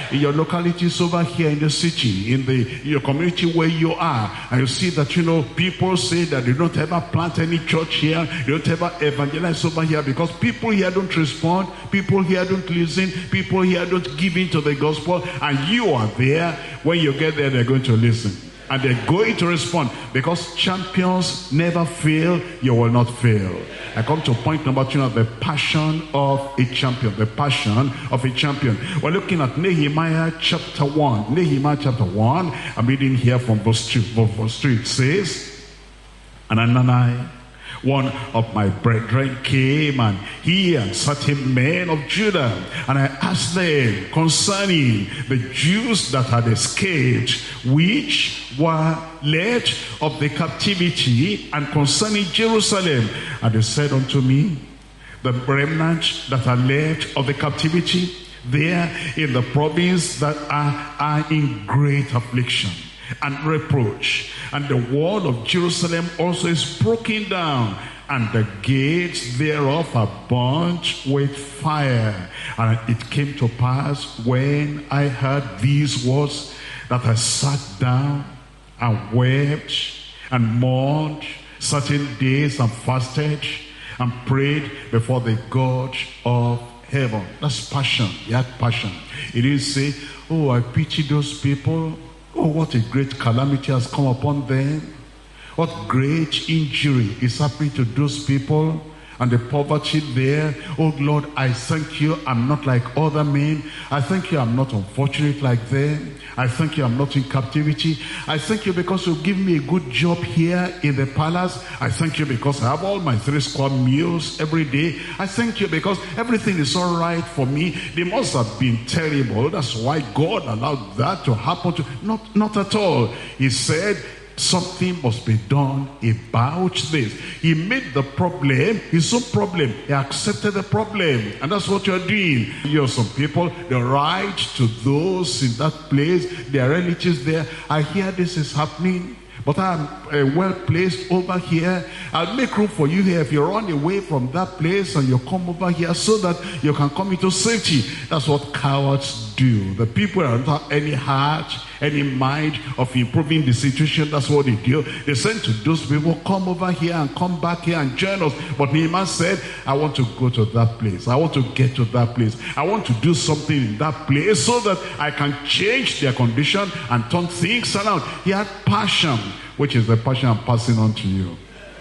in your localities over here in the city, in your community where you are, and you see that, people say that they don't ever plant any church here, they don't ever evangelize over here because people here don't respond, people here don't listen, people here don't give in to the gospel, and you are there. When you get there, they're going to listen. And they're going to respond, because champions never fail. You will not fail. I come to point number 2, the passion of a champion. The passion of a champion. We're looking at Nehemiah chapter 1. Nehemiah chapter 1. I'm reading here from verse 2. Verse 3, it says, "And Hanani, one of my brethren, came, and he and certain men of Judah, and I asked them concerning the Jews that had escaped, which were led of the captivity, and concerning Jerusalem. And they said unto me, the remnant that are left of the captivity, there in the province that are in great affliction and reproach, and the wall of Jerusalem also is broken down, and the gates thereof are burnt with fire. And it came to pass, when I heard these words, that I sat down and wept and mourned certain days, and fasted and prayed before the God of heaven." That's passion. He had passion. He didn't say, "Oh, I pity those people. Oh, what a great calamity has come upon them. What great injury is happening to those people, and the poverty there. Oh Lord, I thank you I'm not like other men. I thank you I'm not unfortunate like them. I thank you I'm not in captivity. I thank you because you give me a good job here in the palace. I thank you because I have all my 3 square meals every day. I thank you because everything is all right for me. They must have been terrible. That's why God allowed that to happen to..." Not at all. He said, something must be done about this. He made the problem his own problem. He accepted the problem. And that's what you're doing. You have some people, they write to those in that place, their relatives there, "I hear this is happening, but I'm well placed over here. I'll make room for you here if you run away from that place and you come over here so that you can come into safety." That's what cowards do. The people that don't have any heart, any mind of improving the situation, that's what they do. They send to those people, "Come over here and come back here and join us." But Nehemiah said, "I want to go to that place. I want to get to that place. I want to do something in that place so that I can change their condition and turn things around." He had passion, which is the passion I'm passing on to you.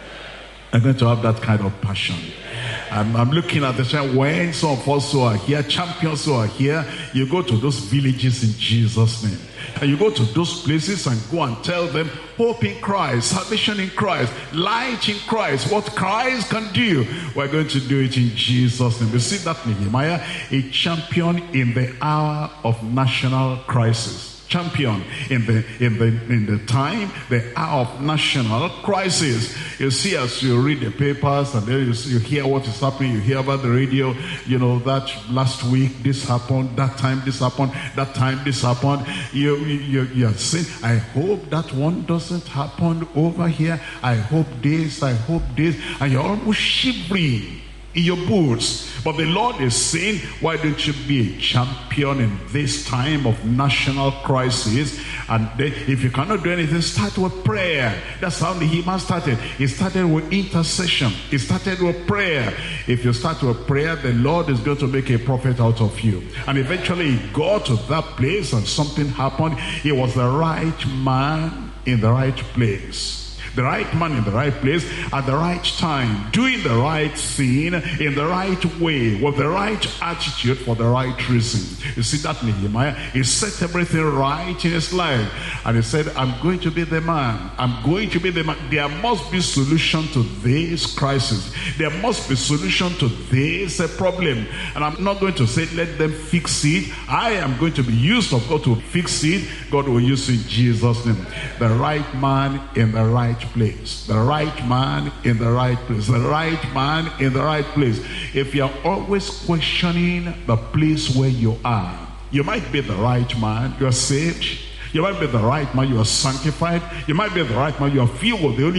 I'm going to have that kind of passion. I'm looking at the time when some of us who are here, champions who are here, you go to those villages in Jesus' name. And you go to those places and go and tell them, hope in Christ, salvation in Christ, light in Christ, what Christ can do. We're going to do it in Jesus' name. You see that Nehemiah, a champion in the hour of national crisis. Champion in the time, the hour of national crisis. You see, as you read the papers and then you hear what is happening, you hear about the radio, that last week this happened, that time this happened, that time this happened. You're saying, I hope that one doesn't happen over here. I hope this, and you're almost shivering in your boots. But the Lord is saying, why don't you be a champion in this time of national crisis? And then if you cannot do anything, start with prayer. That's how Nehemiah started. He started with intercession. He started with prayer. If you start with prayer, the Lord is going to make a prophet out of you. And eventually he got to that place and something happened. He was the right man in the right place. The right man in the right place at the right time, doing the right thing in the right way, with the right attitude for the right reason. You see that Nehemiah, he set everything right in his life. And he said, I'm going to be the man. I'm going to be the man. There must be solution to this crisis. There must be solution to this problem. And I'm not going to say, let them fix it. I am going to be used of God to fix it. God will use it in Jesus' name. The right man in the right place. The right man in the right place. The right man in the right place. If you're always questioning the place where you are, you might be the right man, you're saved. You might be the right man, you are sanctified. You might be the right man, you are filled with the Holy Ghost.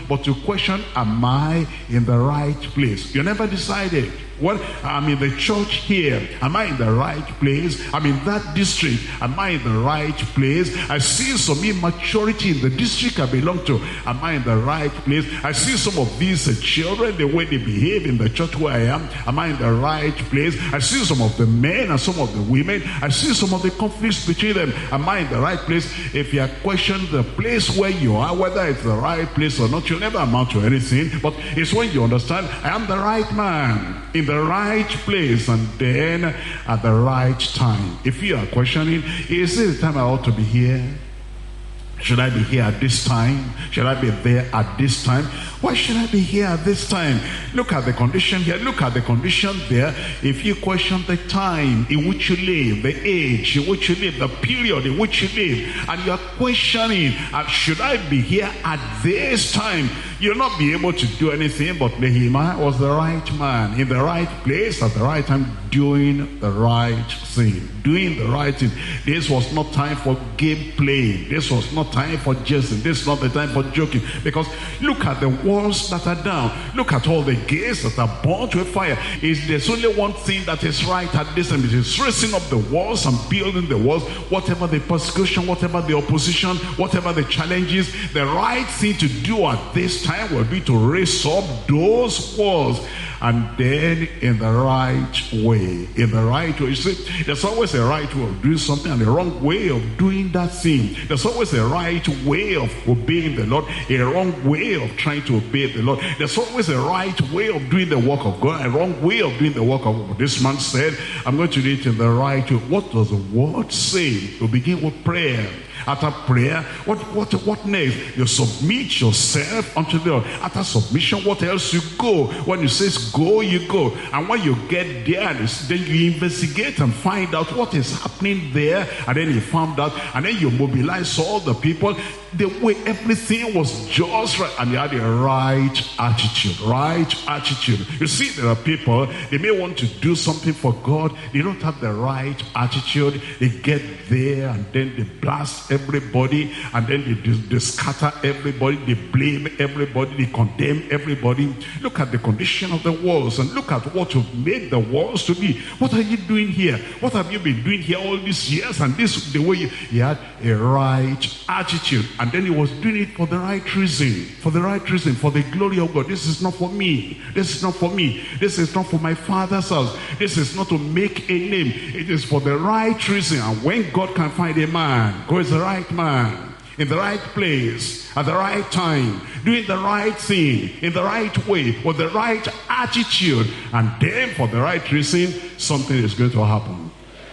but to question, am I in the right place? You never decided. Well, I'm in the church here. Am I in the right place? I'm in that district. Am I in the right place? I see some immaturity in the district I belong to. Am I in the right place? I see some of these children, the way they behave in the church where I am. Am I in the right place? I see some of the men and some of the women. I see some of the conflicts between them. Am I in the right place? If you are questioning the place where you are, whether it's the right place or not, you'll never amount to anything. But it's when you understand, I am the right man, in the right place, and then at the right time. If you are questioning, is it the time I ought to be here? Should I be here at this time? Should I be there at this time? Why should I be here at this time? Look at the condition here. Look at the condition there. If you question the time in which you live, the age in which you live, the period in which you live, and you are questioning, should I be here at this time? You'll not be able to do anything. But Nehemiah was the right man, in the right place at the right time, doing the right thing. Doing the right thing. This was not time for game playing. This was not time for jesting. This is not the time for joking. Because look at the walls that are down. Look at all the gates that are burnt with fire. There's only one thing that is right at this time. It is raising up the walls and building the walls. Whatever the persecution, whatever the opposition, whatever the challenges, the right thing to do at this time will be to raise up those walls. And then in the right way. In the right way. You see, there's always a right way of doing something and a wrong way of doing that thing. There's always a right way of obeying the Lord, a wrong way of trying to obey the Lord. There's always a right way of doing the work of God, a wrong way of doing the work of God. This man said, I'm going to do it in the right way. What does the word say? To begin with prayer. After prayer, what next? You submit yourself unto the Lord. After submission, what else? You go. When he says go, you go. And when you get there, then you investigate and find out what is happening there. And then you found out, and then you mobilize all the people. The way everything was just right, and you had the right attitude. Right attitude. You see, there are people, they may want to do something for God. They don't have the right attitude. They get there and then they blast everybody, and then they scatter everybody, they blame everybody, they condemn everybody. Look at the condition of the walls, and look at what you've made the walls to be. What are you doing here? What have you been doing here all these years? And this, the way he had a right attitude, and then he was doing it for the right reason, for the right reason, for the glory of God. This is not for me. This is not for me. This is not for my father's house. This is not to make a name. It is for the right reason. And when God can find a man who is the right man, in the right place, at the right time, doing the right thing, in the right way, with the right attitude, and then for the right reason, something is going to happen.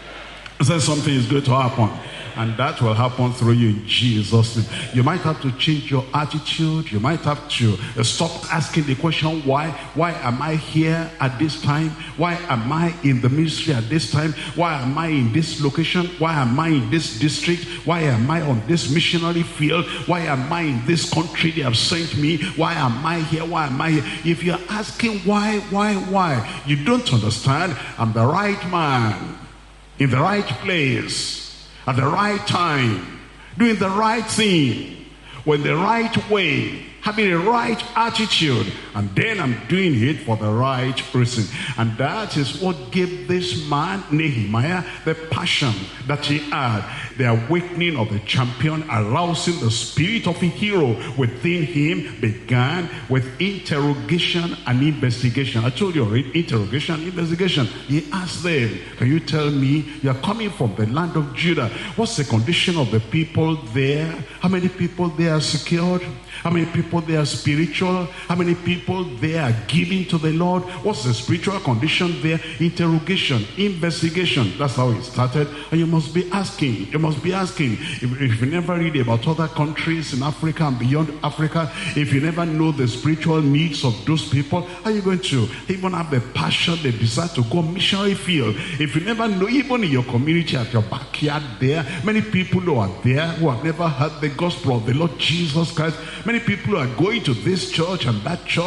So something is going to happen. And that will happen through you in Jesus' name. You might have to change your attitude. You might have to stop asking the question, why? Why am I here at this time? Why am I in the ministry at this time? Why am I in this location? Why am I in this district? Why am I on this missionary field? Why am I in this country they have sent me? Why am I here? Why am I here? If you're asking why, you don't understand. I'm the right man, in the right place, at the right time, doing the right thing, with the right way, having a right attitude, and then I'm doing it for the right reason. And that is what gave this man, Nehemiah, the passion that he had, the awakening of the champion, arousing the spirit of a hero within him, began with interrogation and investigation. I told you already, interrogation and investigation. He asked them, can you tell me, you're coming from the land of Judah, what's the condition of the people there? How many people there are secured? How many people there are spiritual? How many people there are giving to the Lord? What's the spiritual condition there? Interrogation, investigation. That's how it started. And you must be asking. You must be asking. If you never read about other countries in Africa and beyond Africa, if you never know the spiritual needs of those people, how are you going to even have the passion, the desire to go missionary field? If you never know, even in your community, at your backyard there, many people who are there who have never heard the gospel of the Lord Jesus Christ. Many people are going to this church and that church,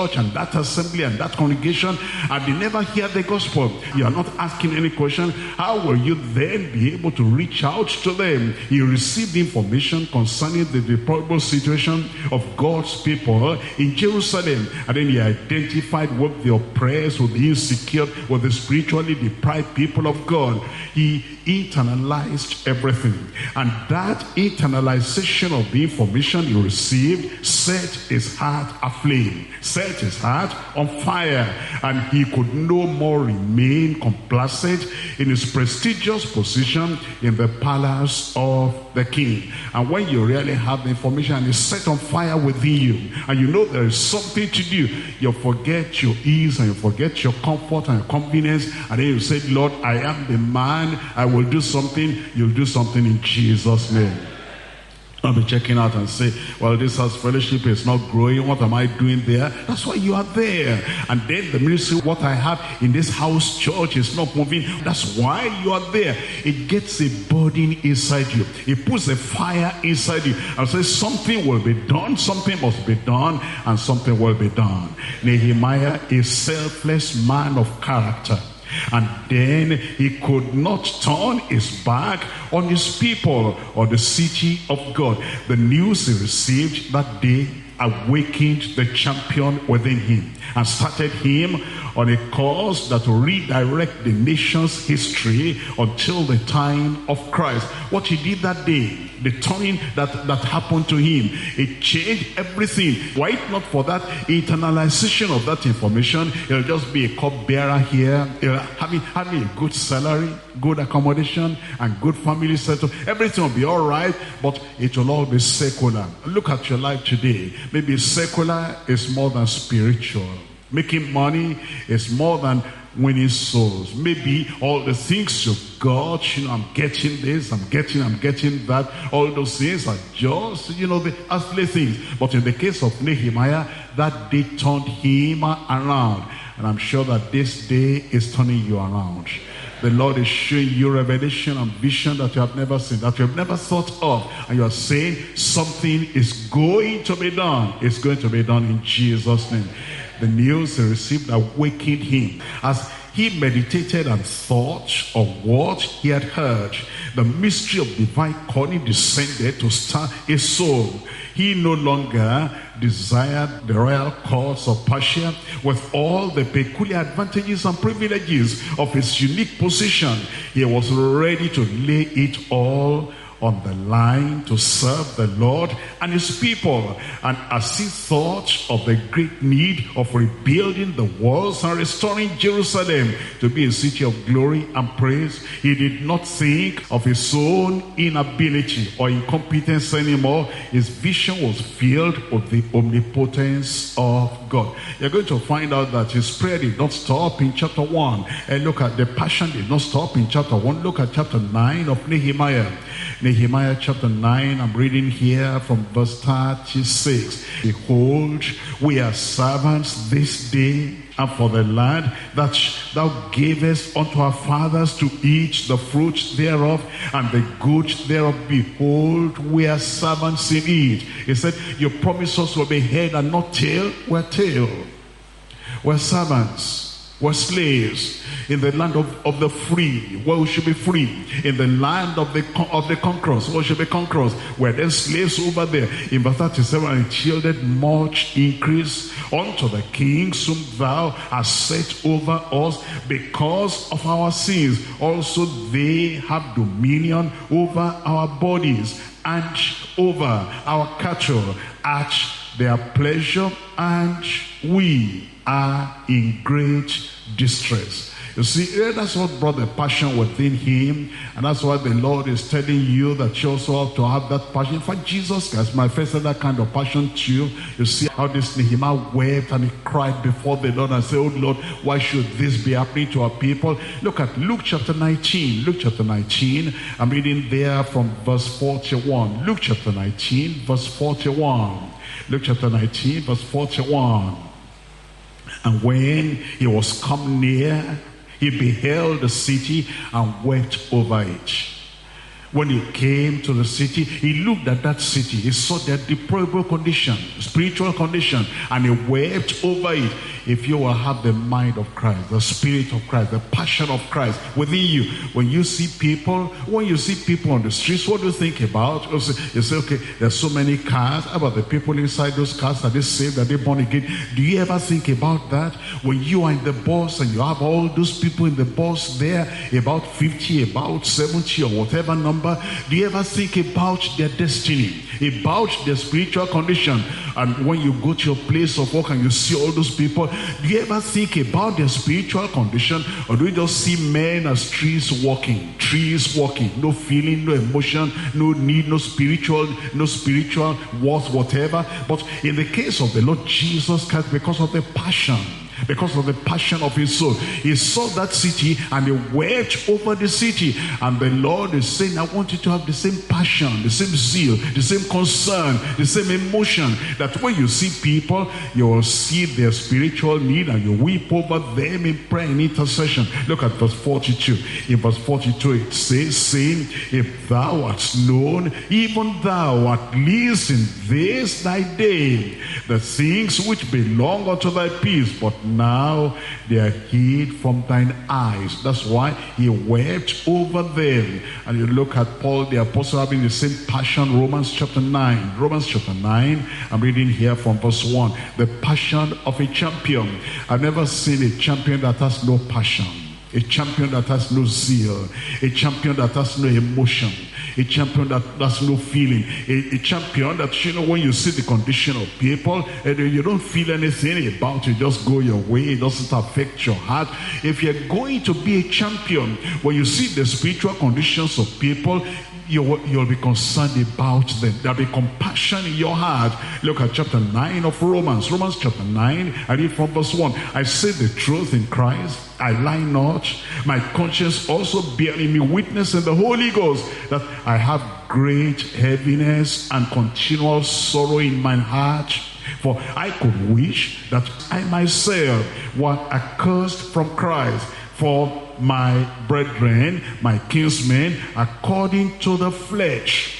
church and that assembly and that congregation, and they never hear the gospel. You are not asking any question. How will you then be able to reach out to them? You received information concerning the deplorable situation of God's people in Jerusalem, and then he identified with the oppressed, with the insecure, with the spiritually deprived people of God. He internalized everything, and that internalization of the information he received set his heart aflame, set his heart on fire, and he could no more remain complacent in his prestigious position in the palace of the king. And when you really have the information and it's set on fire within you, and you know there is something to do, you forget your ease and you forget your comfort and your convenience, and then you say, Lord, I am the man, I will do something. You'll do something in Jesus' name. I'll be checking out and say, well, this house fellowship is not growing. What am I doing there? That's why you are there. And then the ministry, what I have in this house church is not moving. That's why you are there. It gets a burden inside you. It puts a fire inside you and says something will be done, something must be done, and something will be done. Nehemiah, a selfless man of character. And then he could not turn his back on his people or the city of God. The news he received that day awakened the champion within him and started him on a course that will redirect the nation's history until the time of Christ. What he did that day, the turning that happened to him, it changed everything. Were it not for that internalization of that information, he'll just be a cupbearer here, having a good salary, good accommodation, and good family setup. Everything will be all right, but it will all be secular. Look at your life today. Maybe secular is more than spiritual. Making money is more than winning souls. Maybe all the things you've got, I'm getting this, I'm getting that. All those things are just, the earthly things. But in the case of Nehemiah, that day turned him around. And I'm sure that this day is turning you around. The Lord is showing you revelation and vision that you have never seen, that you have never thought of. And you are saying something is going to be done. It's going to be done in Jesus' name. The news he received awakened him as he meditated and thought of what he had heard. The mystery of divine calling descended to stir his soul. He no longer desired the royal courts of Persia with all the peculiar advantages and privileges of his unique position. He was ready to lay it all on the line to serve the Lord and his people. And as he thought of the great need of rebuilding the walls and restoring Jerusalem to be a city of glory and praise, he did not think of his own inability or incompetence anymore. His vision was filled with the omnipotence of God. You're going to find out that his prayer did not stop in chapter 1. And look at the passion did not stop in chapter 1. Look at chapter 9 of Nehemiah. Nehemiah chapter 9, I'm reading here from verse 36. Behold, we are servants this day, and for the land that thou gavest unto our fathers to eat the fruit thereof and the good thereof. Behold, we are servants in it. He said, you promised us will be head and not tail. We're tail. We're servants. We're slaves in the land of the free, where we should be free. In the land of the conquerors, where we should be conquerors. We're then slaves over there. In verse 37, and it yielded much increase unto the kings whom thou hast set over us because of our sins. Also they have dominion over our bodies and over our cattle at their pleasure, and we are in great distress. You see, that's what brought the passion within him, and that's why the Lord is telling you that you also have to have that passion. In fact, Jesus Christ manifested that kind of passion to you. You see how this Nehemiah wept and he cried before the Lord and said, oh Lord, why should this be happening to our people? Look at Luke chapter 19. Luke chapter 19, I'm reading there from verse 41. Luke chapter 19, verse 41. Luke chapter 19, verse 41. And when he was come near, he beheld the city and wept over it. When he came to the city, he looked at that city. He saw their deplorable condition, spiritual condition, and he wept over it. If you will have the mind of Christ, the spirit of Christ, the passion of Christ within you, when you see people on the streets, what do you think about? You say, okay, there's so many cars. How about the people inside those cars? Are they saved? Are they born again? Do you ever think about that? When you are in the bus and you have all those people in the bus there, about 50, about 70 or whatever number, do you ever think about their destiny, about their spiritual condition? And when you go to your place of work and you see all those people, do you ever think about their spiritual condition? Or do you just see men as trees walking, no feeling, no emotion, no need, no spiritual worth, whatever? But in the case of the Lord Jesus Christ, because of the passion of his soul, he saw that city and he wept over the city. And the Lord is saying, I want you to have the same passion, the same zeal, the same concern, the same emotion, that when you see people, you will see their spiritual need and you weep over them in prayer and intercession. Look at verse 42. In verse 42 it says, saying, if thou art known, even thou at least in this thy day, the things which belong unto thy peace, but now they are hid from thine eyes. That's why he wept over them. And you look at Paul the apostle having the same passion. Romans chapter 9, I'm reading here from verse 1. The passion of a champion. I've never seen a champion that has no passion, a champion that has no zeal, a champion that has no emotion, a champion that has no feeling, a champion that, when you see the condition of people, and you don't feel anything about it, just go your way, it doesn't affect your heart. If you're going to be a champion, when you see the spiritual conditions of people, you'll be concerned about them. There'll be compassion in your heart. Look at chapter 9 of Romans. Romans chapter 9, I read from verse 1. I say the truth in Christ, I lie not. My conscience also bearing me witness in the Holy Ghost, that I have great heaviness and continual sorrow in mine heart. For I could wish that I myself were accursed from Christ for my brethren, my kinsmen, according to the flesh.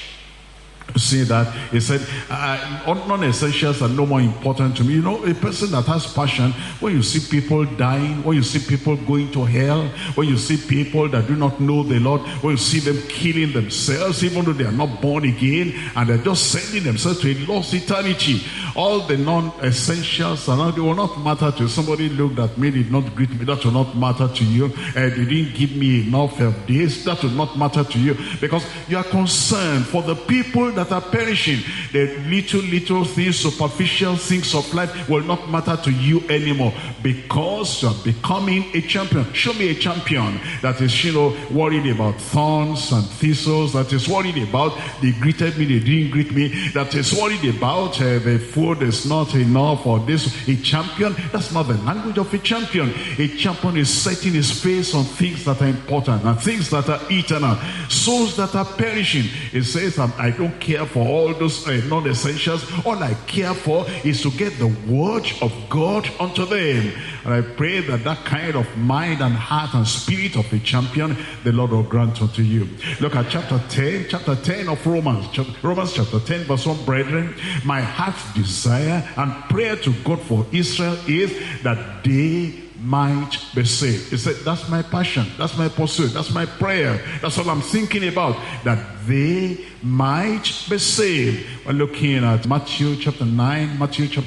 See that? He said, non-essentials are no more important to me. A person that has passion, when you see people dying, when you see people going to hell, when you see people that do not know the Lord, when you see them killing themselves, even though they are not born again, and they're just sending themselves to a lost eternity. All the non-essentials, they will not matter to you. Somebody looked at me, did not greet me, that will not matter to you. They didn't give me enough of this, that will not matter to you. Because you are concerned for the people that are perishing. The little things, superficial things of life will not matter to you anymore, because you are becoming a champion. Show me a champion that is, worried about thorns and thistles, that is worried about they greeted me, they didn't greet me, that is worried about the food is not enough, or this. A champion, that's not the language of a champion. A champion is setting his face on things that are important and things that are eternal, souls that are perishing. It says, I don't care for all those non-essentials. All I care for is to get the word of God unto them. And I pray that that kind of mind and heart and spirit of a champion, the Lord will grant unto you. Look at chapter 10 of Romans. Romans chapter 10 verse 1. Brethren, my heart's desire and prayer to God for Israel is that they might be saved. He said, that's my passion, that's my pursuit, that's my prayer, that's all I'm thinking about, that they might be saved. We're looking at Matthew chapter 9.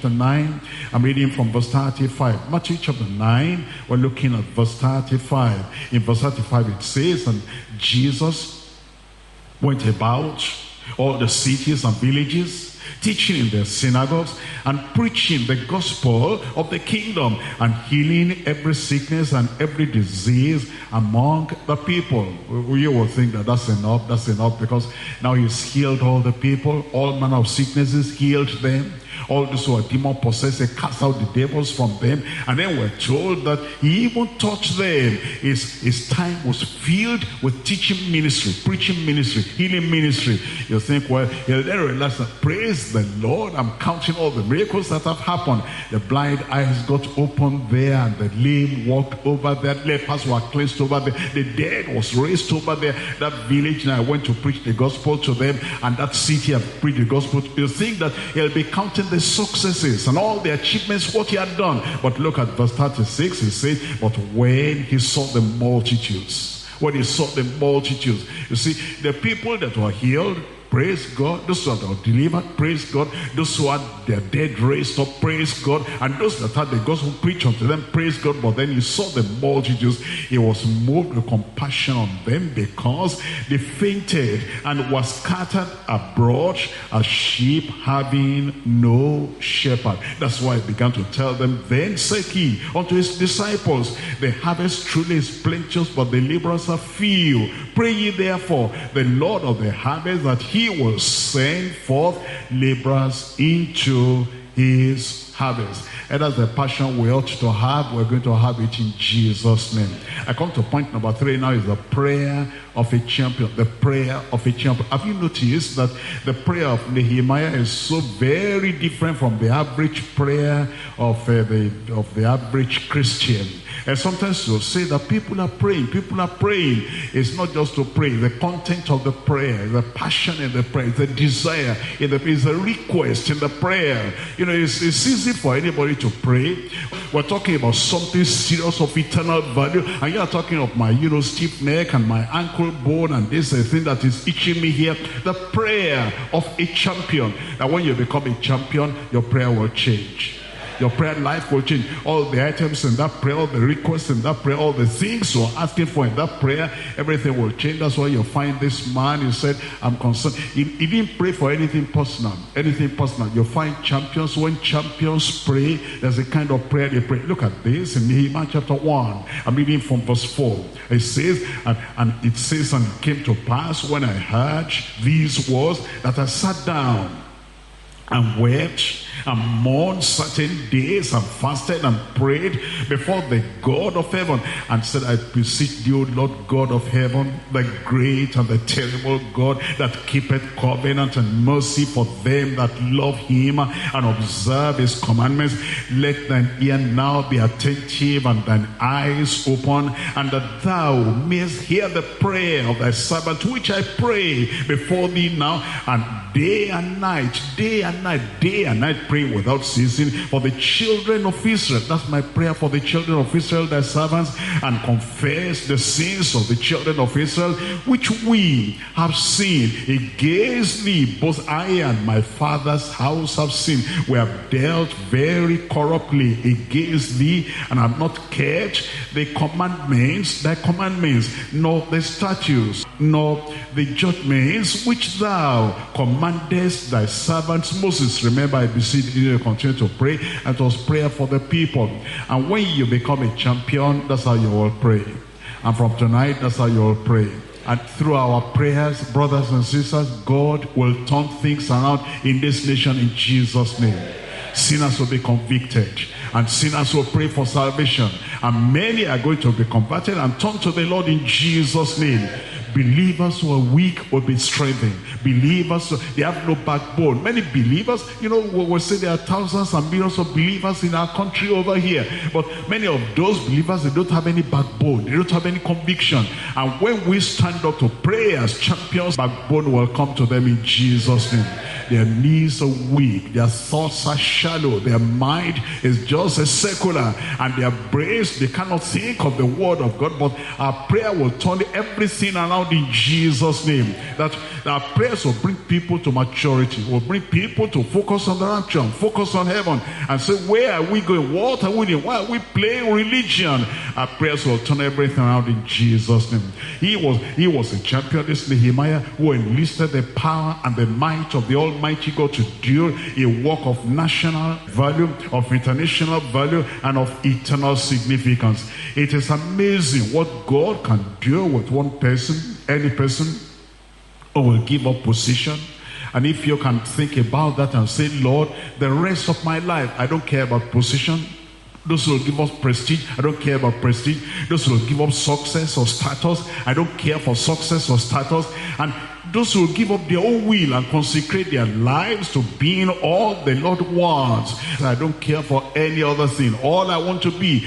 I'm reading from verse 35. Matthew chapter 9, we're looking at verse 35. In verse 35 it says, and Jesus went about all the cities and villages, teaching in their synagogues and preaching the gospel of the kingdom and healing every sickness and every disease among the people. You will think that that's enough, because now he's healed all the people, all manner of sicknesses, healed them. All those who are demon-possessed, he cast out the devils from them. And then we're told that he even touched them. His time was filled with teaching ministry, preaching ministry, healing ministry. You think, well, you'll then realize that, praise the Lord, I'm counting all the miracles that have happened. The blind eyes got opened there, and the lame walked over there. Lepers were cleansed over there. The dead was raised over there. That village, and I went to preach the gospel to them, and that city I preached the gospel to. You think that he'll be counting the successes and all the achievements, what he had done. But look at verse 36, he says, but when he saw the multitudes, when he saw the multitudes, you see, the people that were healed, praise God. Those who are delivered, praise God. Those who had their dead raised up, praise God. And those that had the gospel preached unto them, praise God. But then he saw the multitudes. He was moved with compassion on them, because they fainted and were scattered abroad as sheep having no shepherd. That's why he began to tell them, then said he unto his disciples, the harvest truly is plenteous, but the laborers are few. Pray ye therefore the Lord of the harvest, that he will send forth laborers into his harvest. And that's the passion we ought to have. We're going to have it in Jesus' name. I come to point number 3 now, is the prayer of a champion. The prayer of a champion. Have you noticed that the prayer of Nehemiah is so very different from the average prayer of the average Christian? And sometimes you'll say that people are praying. People are praying. It's not just to pray. The content of the prayer, the passion in the prayer, the desire in the prayer, is a request in the prayer. You know, it's easy for anybody to pray. We're talking about something serious of eternal value, and you're talking of my, stiff neck and my ankle bone, and this thing that is itching me here. The prayer of a champion. And when you become a champion, your prayer will change. Your prayer life will change. All the items in that prayer, all the requests in that prayer, all the things you're asking for in that prayer, everything will change. That's why you find this man, he said, I'm concerned. He didn't pray for anything personal. Anything personal. You find champions. When champions pray, there's a kind of prayer they pray. Look at this in Nehemiah chapter 1. I'm reading from verse 4. It says, and it says, and it came to pass when I heard these words, that I sat down and wept and mourned certain days, and fasted and prayed before the God of heaven, and said, I beseech thee, O Lord God of heaven, the great and the terrible God, that keepeth covenant and mercy for them that love him and observe his commandments. Let thine ear now be attentive and thine eyes open, and that thou mayest hear the prayer of thy servant, which I pray before thee now, and day and night, day and night, day and night, pray without ceasing for the children of Israel. That's my prayer for the children of Israel, thy servants, and confess the sins of the children of Israel, which we have sinned against thee. Both I and my father's house have sinned. We have dealt very corruptly against thee, and have not kept the commandments, thy commandments, nor the statutes, nor the judgments which thou commandest thy servants Moses. Remember, I beseech you to continue to pray. And it was prayer for the people. And when you become a champion, that's how you will pray. And from tonight, that's how you will pray. And through our prayers, brothers and sisters, God will turn things around in this nation in Jesus' name. Sinners will be convicted, and sinners will pray for salvation, and many are going to be converted and turn to the Lord in Jesus' name. Believers who are weak will be strengthened. Believers, they have no backbone. Many believers, we'll say there are thousands and millions of believers in our country over here. But many of those believers, they don't have any backbone. They don't have any conviction. And when we stand up to pray as champions, backbone will come to them in Jesus' name. Their knees are weak. Their thoughts are shallow. Their mind is just a secular. And their brains, they cannot think of the word of God. But our prayer will turn everything around in Jesus' name. That our prayers will bring people to maturity. Will bring people to focus on the rapture, focus on heaven, and say, where are we going? What are we doing? Why are we playing religion? Our prayers will turn everything around in Jesus' name. He was a champion, this Nehemiah, who enlisted the power and the might of the Almighty God to do a work of national value, of international value, and of eternal significance. It is amazing what God can do with one person, any person, who will give up position And if you can think about that and say, Lord, the rest of my life, I don't care about position. Those who will give us prestige, I don't care about prestige. Those who will give up success or status, I don't care for success or status. And those who will give up their own will and consecrate their lives to being all the Lord wants, I don't care for any other thing. All I want to be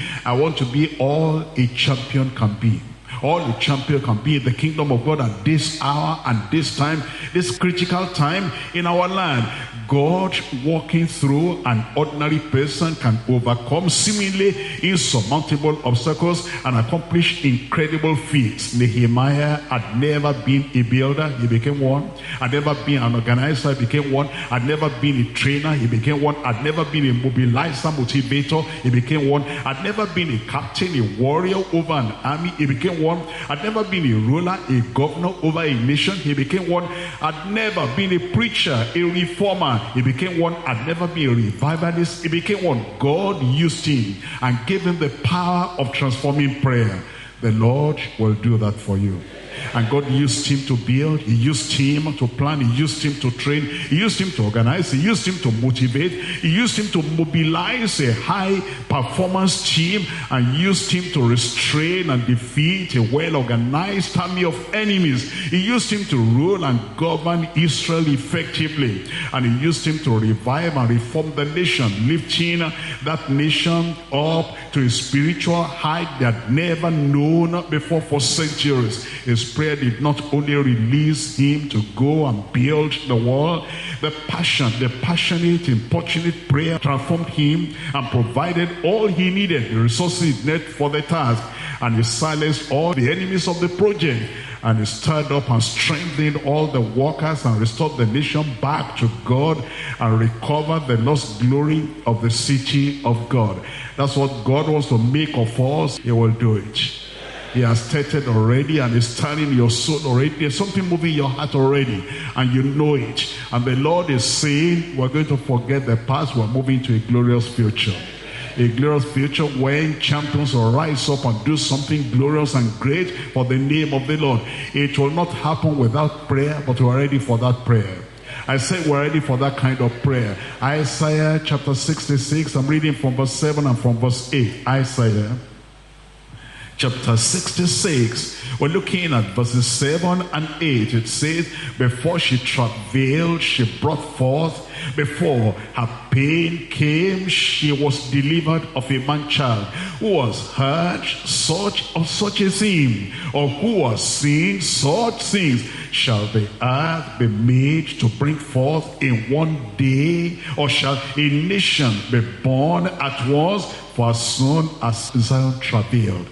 all a champion can be. All a champion can be in the kingdom of God at this hour and this time, this critical time in our land. God walking through an ordinary person can overcome seemingly insurmountable obstacles and accomplish incredible feats. Nehemiah had never been a builder, he became one. Had never been an organizer, he became one. Had never been a trainer, he became one. Had never been a mobilizer, motivator, he became one. Had never been a captain, a warrior over an army, he became one. Had never been a ruler, a governor over a nation, he became one. Had never been a preacher, a reformer, he became one. Had never been a revivalist, he became one. God used him and gave him the power of transforming prayer. The Lord will do that for you. And God used him to build, he used him to plan, he used him to train, he used him to organize, he used him to motivate, he used him to mobilize a high performance team, and used him to restrain and defeat a well-organized army of enemies. He used him to rule and govern Israel effectively, and he used him to revive and reform the nation, lifting that nation up to a spiritual height they had never known before for centuries. His prayer did not only release him to go and build the wall, the passionate, importunate prayer transformed him and provided all he needed, the resources he needed for the task. And he silenced all the enemies of the project. And he stirred up and strengthened all the workers and restored the nation back to God and recovered the lost glory of the city of God. That's what God wants to make of us. He will do it. He has started already and is stirring your soul already. There's something moving your heart already and you know it. And the Lord is saying, we're going to forget the past. We're moving to a glorious future. A glorious future when champions will rise up and do something glorious and great for the name of the Lord. It will not happen without prayer, but we're ready for that prayer. I said we're ready for that kind of prayer. Isaiah chapter 66, I'm reading from verse 7 and from verse 8. Isaiah chapter 66, we're looking at verses 7 and 8. It says, before she travailed, she brought forth. Before her pain came, she was delivered of a man-child. Who has heard such a thing? Or who has seen such things? Shall the earth be made to bring forth in one day? Or shall a nation be born at once? For as soon as Zion travailed,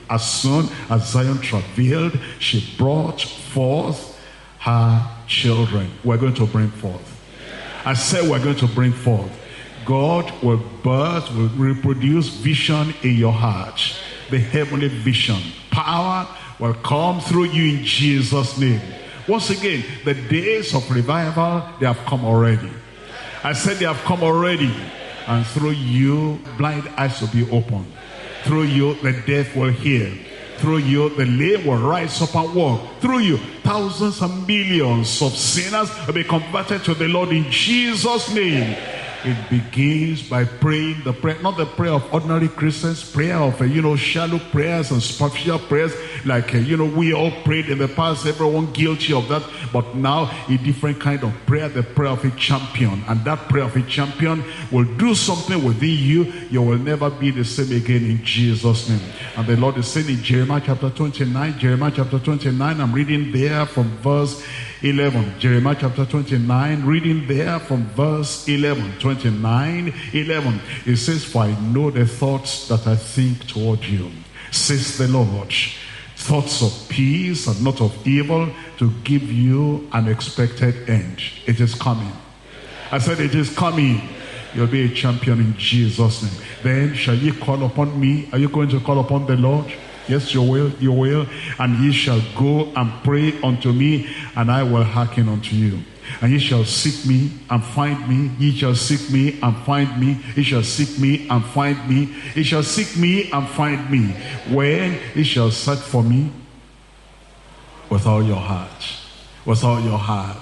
she brought forth her children. We're going to bring forth. I said we're going to bring forth. God will birth, will reproduce vision in your heart. The heavenly vision. Power will come through you in Jesus' name. Once again, the days of revival, they have come already. I said they have come already. And through you, blind eyes will be opened. Through you, the deaf will hear. Through you, the lame will rise up and walk. Through you, thousands and millions of sinners will be converted to the Lord in Jesus' name. It begins by praying the prayer, not the prayer of ordinary Christians, prayer of, shallow prayers and superficial prayers, like, we all prayed in the past, everyone guilty of that, but now a different kind of prayer, the prayer of a champion. And that prayer of a champion will do something within you. You will never be the same again in Jesus' name. And the Lord is saying in Jeremiah chapter 29, I'm reading there from verse 11. Jeremiah chapter 29, reading there from verse 11. 29, 11. It says, for I know the thoughts that I think toward you, says the Lord. Thoughts of peace and not of evil, to give you an expected end. It is coming. I said it is coming. You'll be a champion in Jesus' name. Then shall ye call upon me? Are you going to call upon the Lord? Yes, you will. And ye shall go and pray unto me, and I will hearken unto you. And ye shall seek me and find me. Ye shall seek me and find me. Ye shall seek me and find me. Ye shall seek me and find me. When ye shall search for me with all your heart. With all your heart.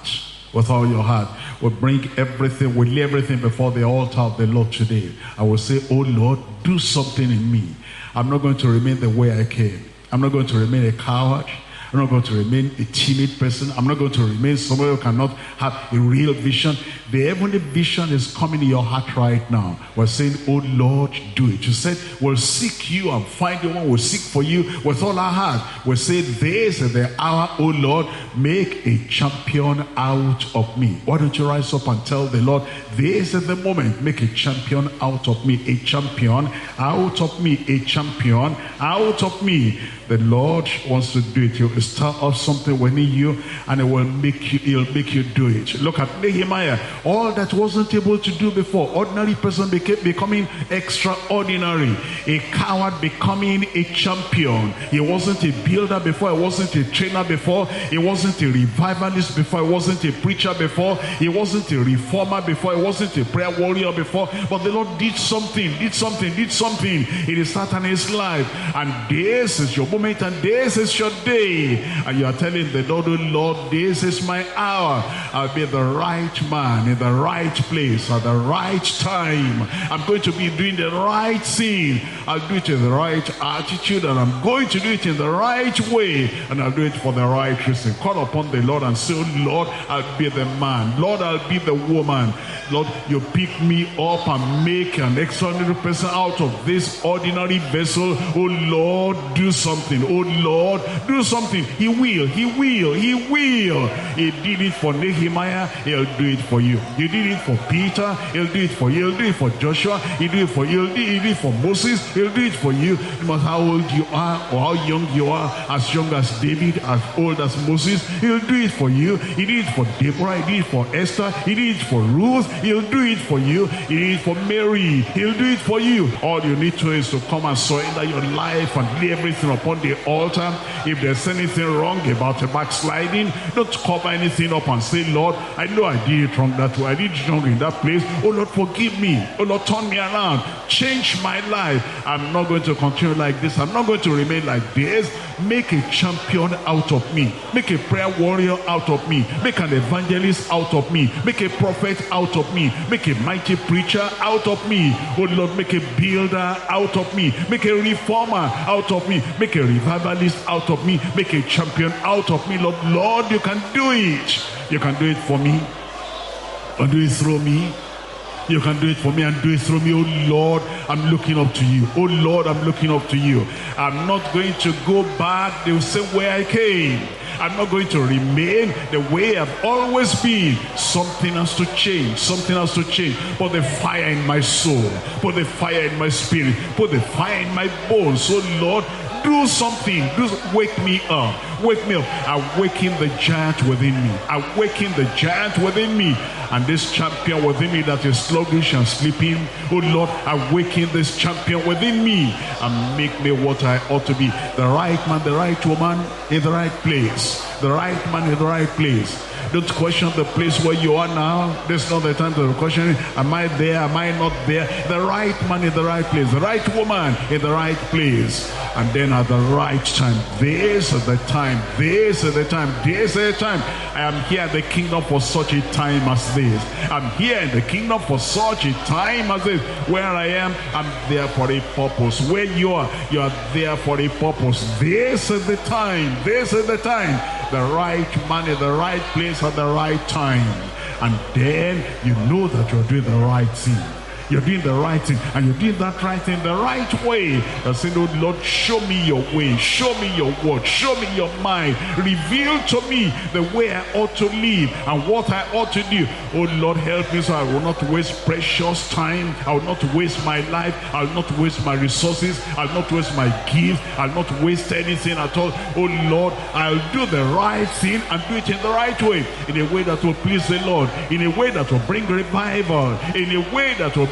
with all your heart, will bring everything, will lay everything before the altar of the Lord today. I will say, oh Lord, do something in me. I'm not going to remain the way I came. I'm not going to remain a coward. I'm not going to remain a timid person. I'm not going to remain somebody who cannot have a real vision. The heavenly vision is coming in your heart right now. We're saying, oh Lord, do it. You said, we'll seek you and find you. One will seek for you with all our heart. We'll say, this is the hour, oh Lord, make a champion out of me. Why don't you rise up and tell the Lord, this is the moment, make a champion out of me. A champion out of me. A champion out of me. The Lord wants to do it. He'll start off something within you, and he'll make you do it. Look at Nehemiah. All that wasn't able to do before, ordinary person becoming extraordinary. A coward becoming a champion. He wasn't a builder before. He wasn't a trainer before. He wasn't a revivalist before. He wasn't a preacher before. He wasn't a reformer before. He wasn't a prayer warrior before. But the Lord did something in his Satan's life. And this is your moment, and this is your day. And you are telling the Lord, oh Lord, this is my hour. I'll be the right man in the right place at the right time. I'm going to be doing the right thing. I'll do it in the right attitude, and I'm going to do it in the right way, and I'll do it for the right reason. Call upon the Lord and say, oh Lord, I'll be the man. Lord, I'll be the woman. Lord, you pick me up and make an extraordinary person out of this ordinary vessel. Oh Lord, do something. Oh Lord, do something. He will. He did it for Nehemiah. He'll do it for you. He did it for Peter. He'll do it for you. He'll do it for Joshua. He'll do it for you. He did it for Moses. He'll do it for you. No matter how old you are or how young you are, as young as David, as old as Moses, he'll do it for you. He did it for Deborah. He did it for Esther. He did it for Ruth. He'll do it for you. He did it for Mary. He'll do it for you. All you need to is to come and surrender your life and lay everything upon the altar. If there's anything wrong about a backsliding, don't cover anything up and say, Lord, I know I did it wrong that way. I did it wrong in that place. Oh Lord, forgive me. Oh Lord, turn me around. Change my life. I'm not going to continue like this. I'm not going to remain like this. Make a champion out of me. Make a prayer warrior out of me. Make an evangelist out of me. Make a prophet out of me. Make a mighty preacher out of me. Oh Lord, make a builder out of me. Make a reformer out of me. Make a revivalist out of me. Make a champion out of me. Lord, you can do it. You can do it for me. And do it through me. You can do it for me and do it through me. Oh Lord, I'm looking up to you. Oh Lord, I'm looking up to you. I'm not going to go back the same way I came. I'm not going to remain the way I've always been. Something has to change. Something has to change. Put the fire in my soul. Put the fire in my spirit. Put the fire in my bones. So Lord, do something. Wake me up. Wake me up. Awaken the giant within me. Awaken the giant within me. And this champion within me that is sluggish and sleeping, oh Lord, awaken this champion within me and make me what I ought to be. The right man, the right woman in the right place. The right man in the right place. Don't question the place where you are now. This is not the time to question, am I there? Am I not there? The right man in the right place. The right woman in the right place. And then at the right time, this is the time. This is the time. This is the time. I am here in the kingdom for such a time as this. I'm here in the kingdom for such a time as this. Where I am, I'm there for a purpose. Where you are there for a purpose. This is the time. This is the time. The right man in the right place at the right time. And then you know that you're doing the right thing. You're doing the right thing, and you're doing that right thing the right way. You're saying, oh Lord, show me your way, show me your word, show me your mind, reveal to me the way I ought to live and what I ought to do. Oh Lord, help me so I will not waste precious time. I will not waste my life. I will not waste my resources. I will not waste my gift. I will not waste anything at all. Oh Lord, I'll do the right thing and do it in the right way, in a way that will please the Lord, in a way that will bring revival, in a way that will bring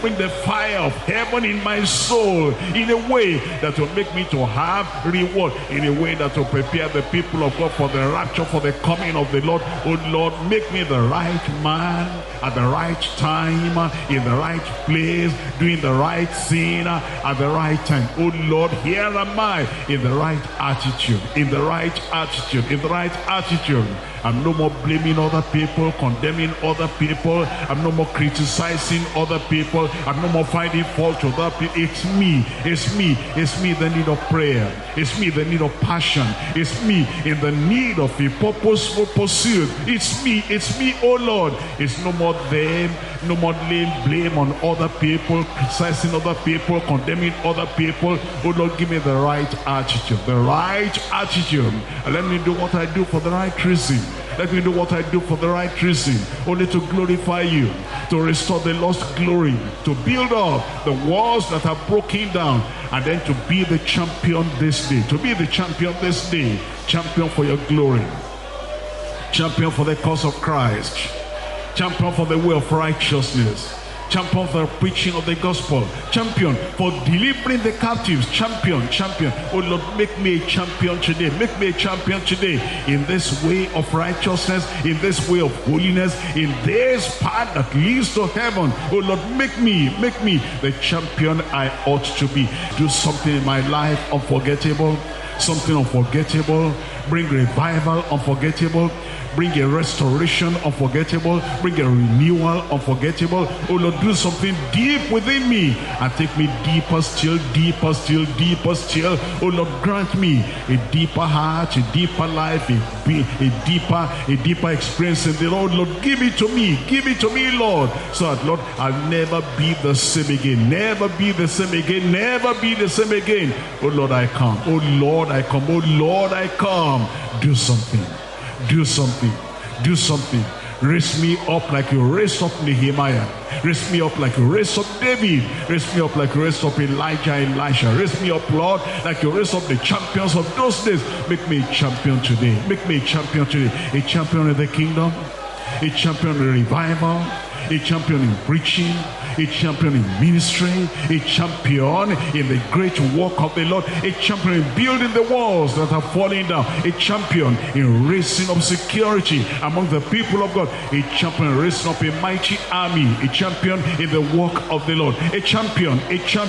bring the fire of heaven in my soul in a way that will make me to have reward, in a way that will prepare the people of God for the rapture, for the coming of the Lord. Oh Lord, make me the right man at the right time, in the right place, doing the right thing at the right time. Oh Lord, here am I, in the right attitude, in the right attitude, in the right attitude. I'm no more blaming other people, condemning other people. I'm no more criticizing other people. I'm no more finding fault with other people. It's me, it's me, it's me the need of prayer. It's me the need of passion. It's me in the need of a purposeful pursuit. It's me, oh Lord. It's no more them, no more laying blame on other people, criticizing other people, condemning other people. Oh Lord, give me the right attitude, the right attitude. And let me do what I do for the right reason. Let me do what I do for the right reason, only to glorify you, to restore the lost glory, to build up the walls that are broken down, and then to be the champion this day, to be the champion this day, champion for your glory, champion for the cause of Christ, champion for the way of righteousness, champion for the preaching of the gospel, champion for delivering the captives, champion. Oh Lord, make me a champion today. Make me a champion today in this way of righteousness, in this way of holiness, in this path that leads to heaven. Oh Lord, make me the champion I ought to be. Do something in my life unforgettable, something unforgettable. Bring revival unforgettable. Bring a restoration unforgettable. Bring a renewal unforgettable. Oh Lord, do something deep within me and take me deeper still, deeper still, deeper still. Oh Lord, grant me a deeper heart, a deeper life, a deeper experience in the Lord. Lord, give it to me, Lord, so that, Lord, I'll never be the same again. Never be the same again. Never be the same again. Oh Lord, I come. Oh Lord, I come. Oh Lord, I come. Do something. Do something. Do something. Raise me up like you raised up Nehemiah. Raise me up like you raised up David. Raise me up like you raised up Elijah, Elisha. Raise me up, Lord, like you raised up the champions of those days. Make me a champion today. Make me a champion today. A champion in the kingdom. A champion in revival. A champion in preaching. A champion in ministry, a champion in the great work of the Lord, a champion in building the walls that are falling down, a champion in raising up security among the people of God, a champion in raising up a mighty army, a champion in the work of the Lord, a champion,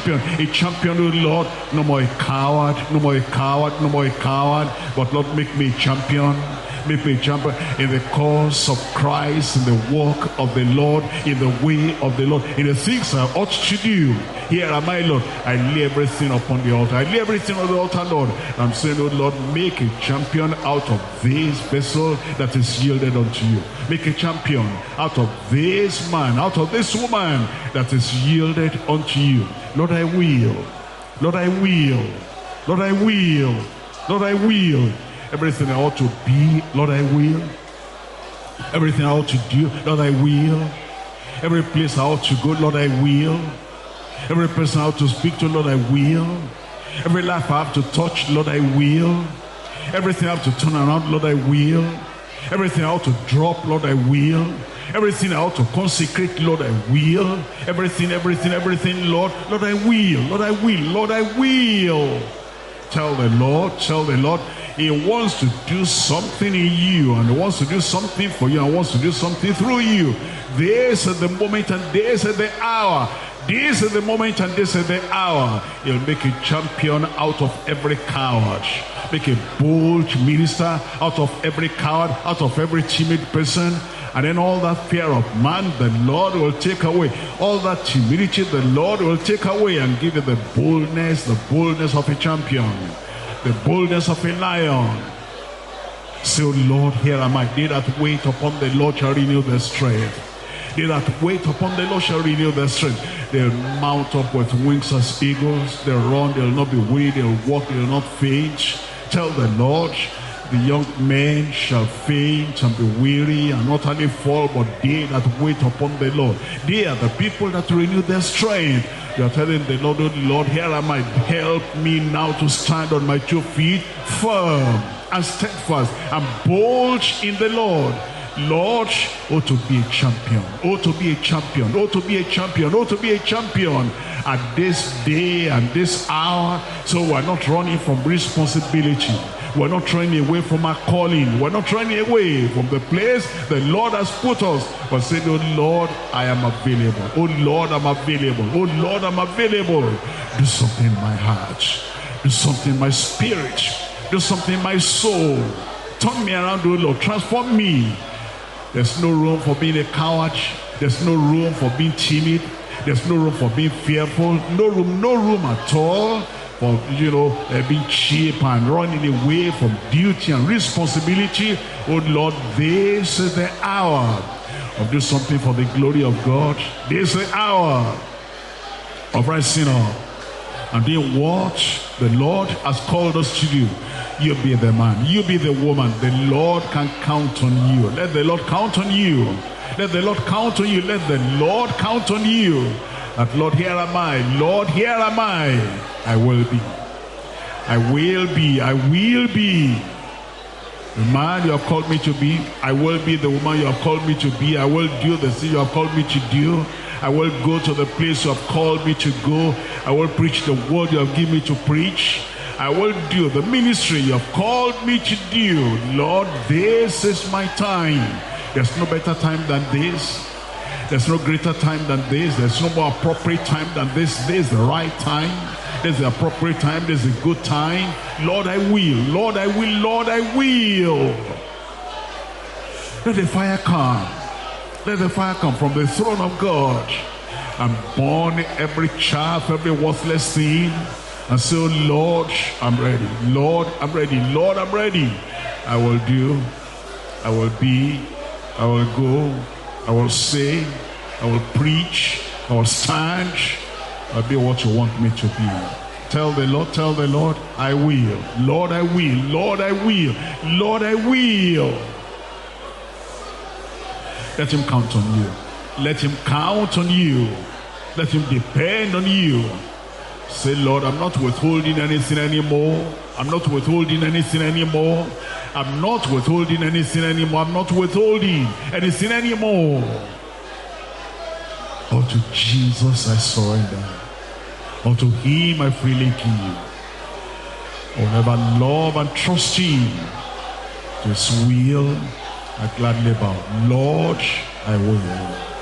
oh Lord. No more a coward, no more a coward, no more a coward, but Lord, make me a champion. Make me a champion in the cause of Christ, in the work of the Lord, in the way of the Lord, in the things I ought to do. Here am I, Lord. I lay everything upon the altar. I lay everything on the altar, Lord. I'm saying, oh Lord, make a champion out of this vessel that is yielded unto you. Make a champion out of this man, out of this woman that is yielded unto you. Lord, I will. Lord, I will. Lord, I will. Lord, I will. Everything I ought to be, Lord, I will. Everything I ought to do, Lord, I will. Every place I ought to go, Lord, I will. Every person I ought to speak to, Lord, I will. Every life I have to touch, Lord, I will. Everything I have to turn around, Lord, I will. Everything I ought to drop, Lord, I will. Everything I ought to consecrate, Lord, I will. Everything, Lord, Lord, I will. Lord, I will. Lord, I will. Tell the Lord, He wants to do something in you, and He wants to do something for you, and wants to do something through you. This is the moment, and this is the hour. This is the moment, and this is the hour. He'll make a champion out of every coward. Make a bold minister out of every coward, out of every timid person. And then all that fear of man, the Lord will take away. All that timidity, the Lord will take away and give you the boldness of a champion. The boldness of a lion. Say, oh Lord, here am I. They that wait upon the Lord shall renew their strength. They that wait upon the Lord shall renew their strength. They'll mount up with wings as eagles. They'll run, they'll not be weary. They'll walk, they'll not faint. Tell the Lord, the young men shall faint and be weary and not only fall, but they that wait upon the Lord. They are the people that renew their strength. You are telling the Lord, oh Lord, here am I. Help me now to stand on my 2 feet, firm and steadfast and bold in the Lord. Lord, oh, to be a champion, oh, to be a champion, oh, to be a champion, oh, to be a champion at this day and this hour. So we're not running from responsibility. We're not running away from our calling. We're not running away from the place the Lord has put us. But say, oh Lord, I am available. Oh Lord, I'm available. Oh Lord, I'm available. Do something in my heart. Do something in my spirit. Do something in my soul. Turn me around, oh Lord. Transform me. There's no room for being a coward. There's no room for being timid. There's no room for being fearful. No room at all for, being cheap and running away from duty and responsibility. Oh Lord, this is the hour of doing something for the glory of God. This is the hour of rising up and doing what the Lord has called us to do. You be the man, you be the woman. The Lord can count on you. Let the Lord count on you. Let the Lord count on you. Let the Lord count on you. That Lord, here am I. Lord, here am I. I will be. I will be. I will be the man you have called me to be. I will be the woman you have called me to be. I will do the thing you have called me to do. I will go to the place you have called me to go. I will preach the word you have given me to preach. I will do the ministry you have called me to do. Lord, this is my time. There's no better time than this. There's no greater time than this. There's no more appropriate time than this. This is the right time. This is the appropriate time. This is a good time. Lord, I will. Lord, I will. Lord, I will. Let the fire come. Let the fire come from the throne of God and burn every chaff, every worthless thing. And say, oh Lord, I'm ready. Lord, I'm ready. Lord, I'm ready. I will do. I will be. I will go. I will say. I will preach. I will stand. I'll be what you want me to be. Tell the Lord, I will. Lord, I will. Lord, I will. Lord, I will. Let him count on you. Let him count on you. Let him depend on you. Say, Lord, I'm not withholding anything anymore. I'm not withholding anything anymore. I'm not withholding anything anymore. I'm not withholding anything anymore. Unto Jesus I surrender. Unto him I freely give. I will never love and trust him. To his will I gladly bow. Lord, I will.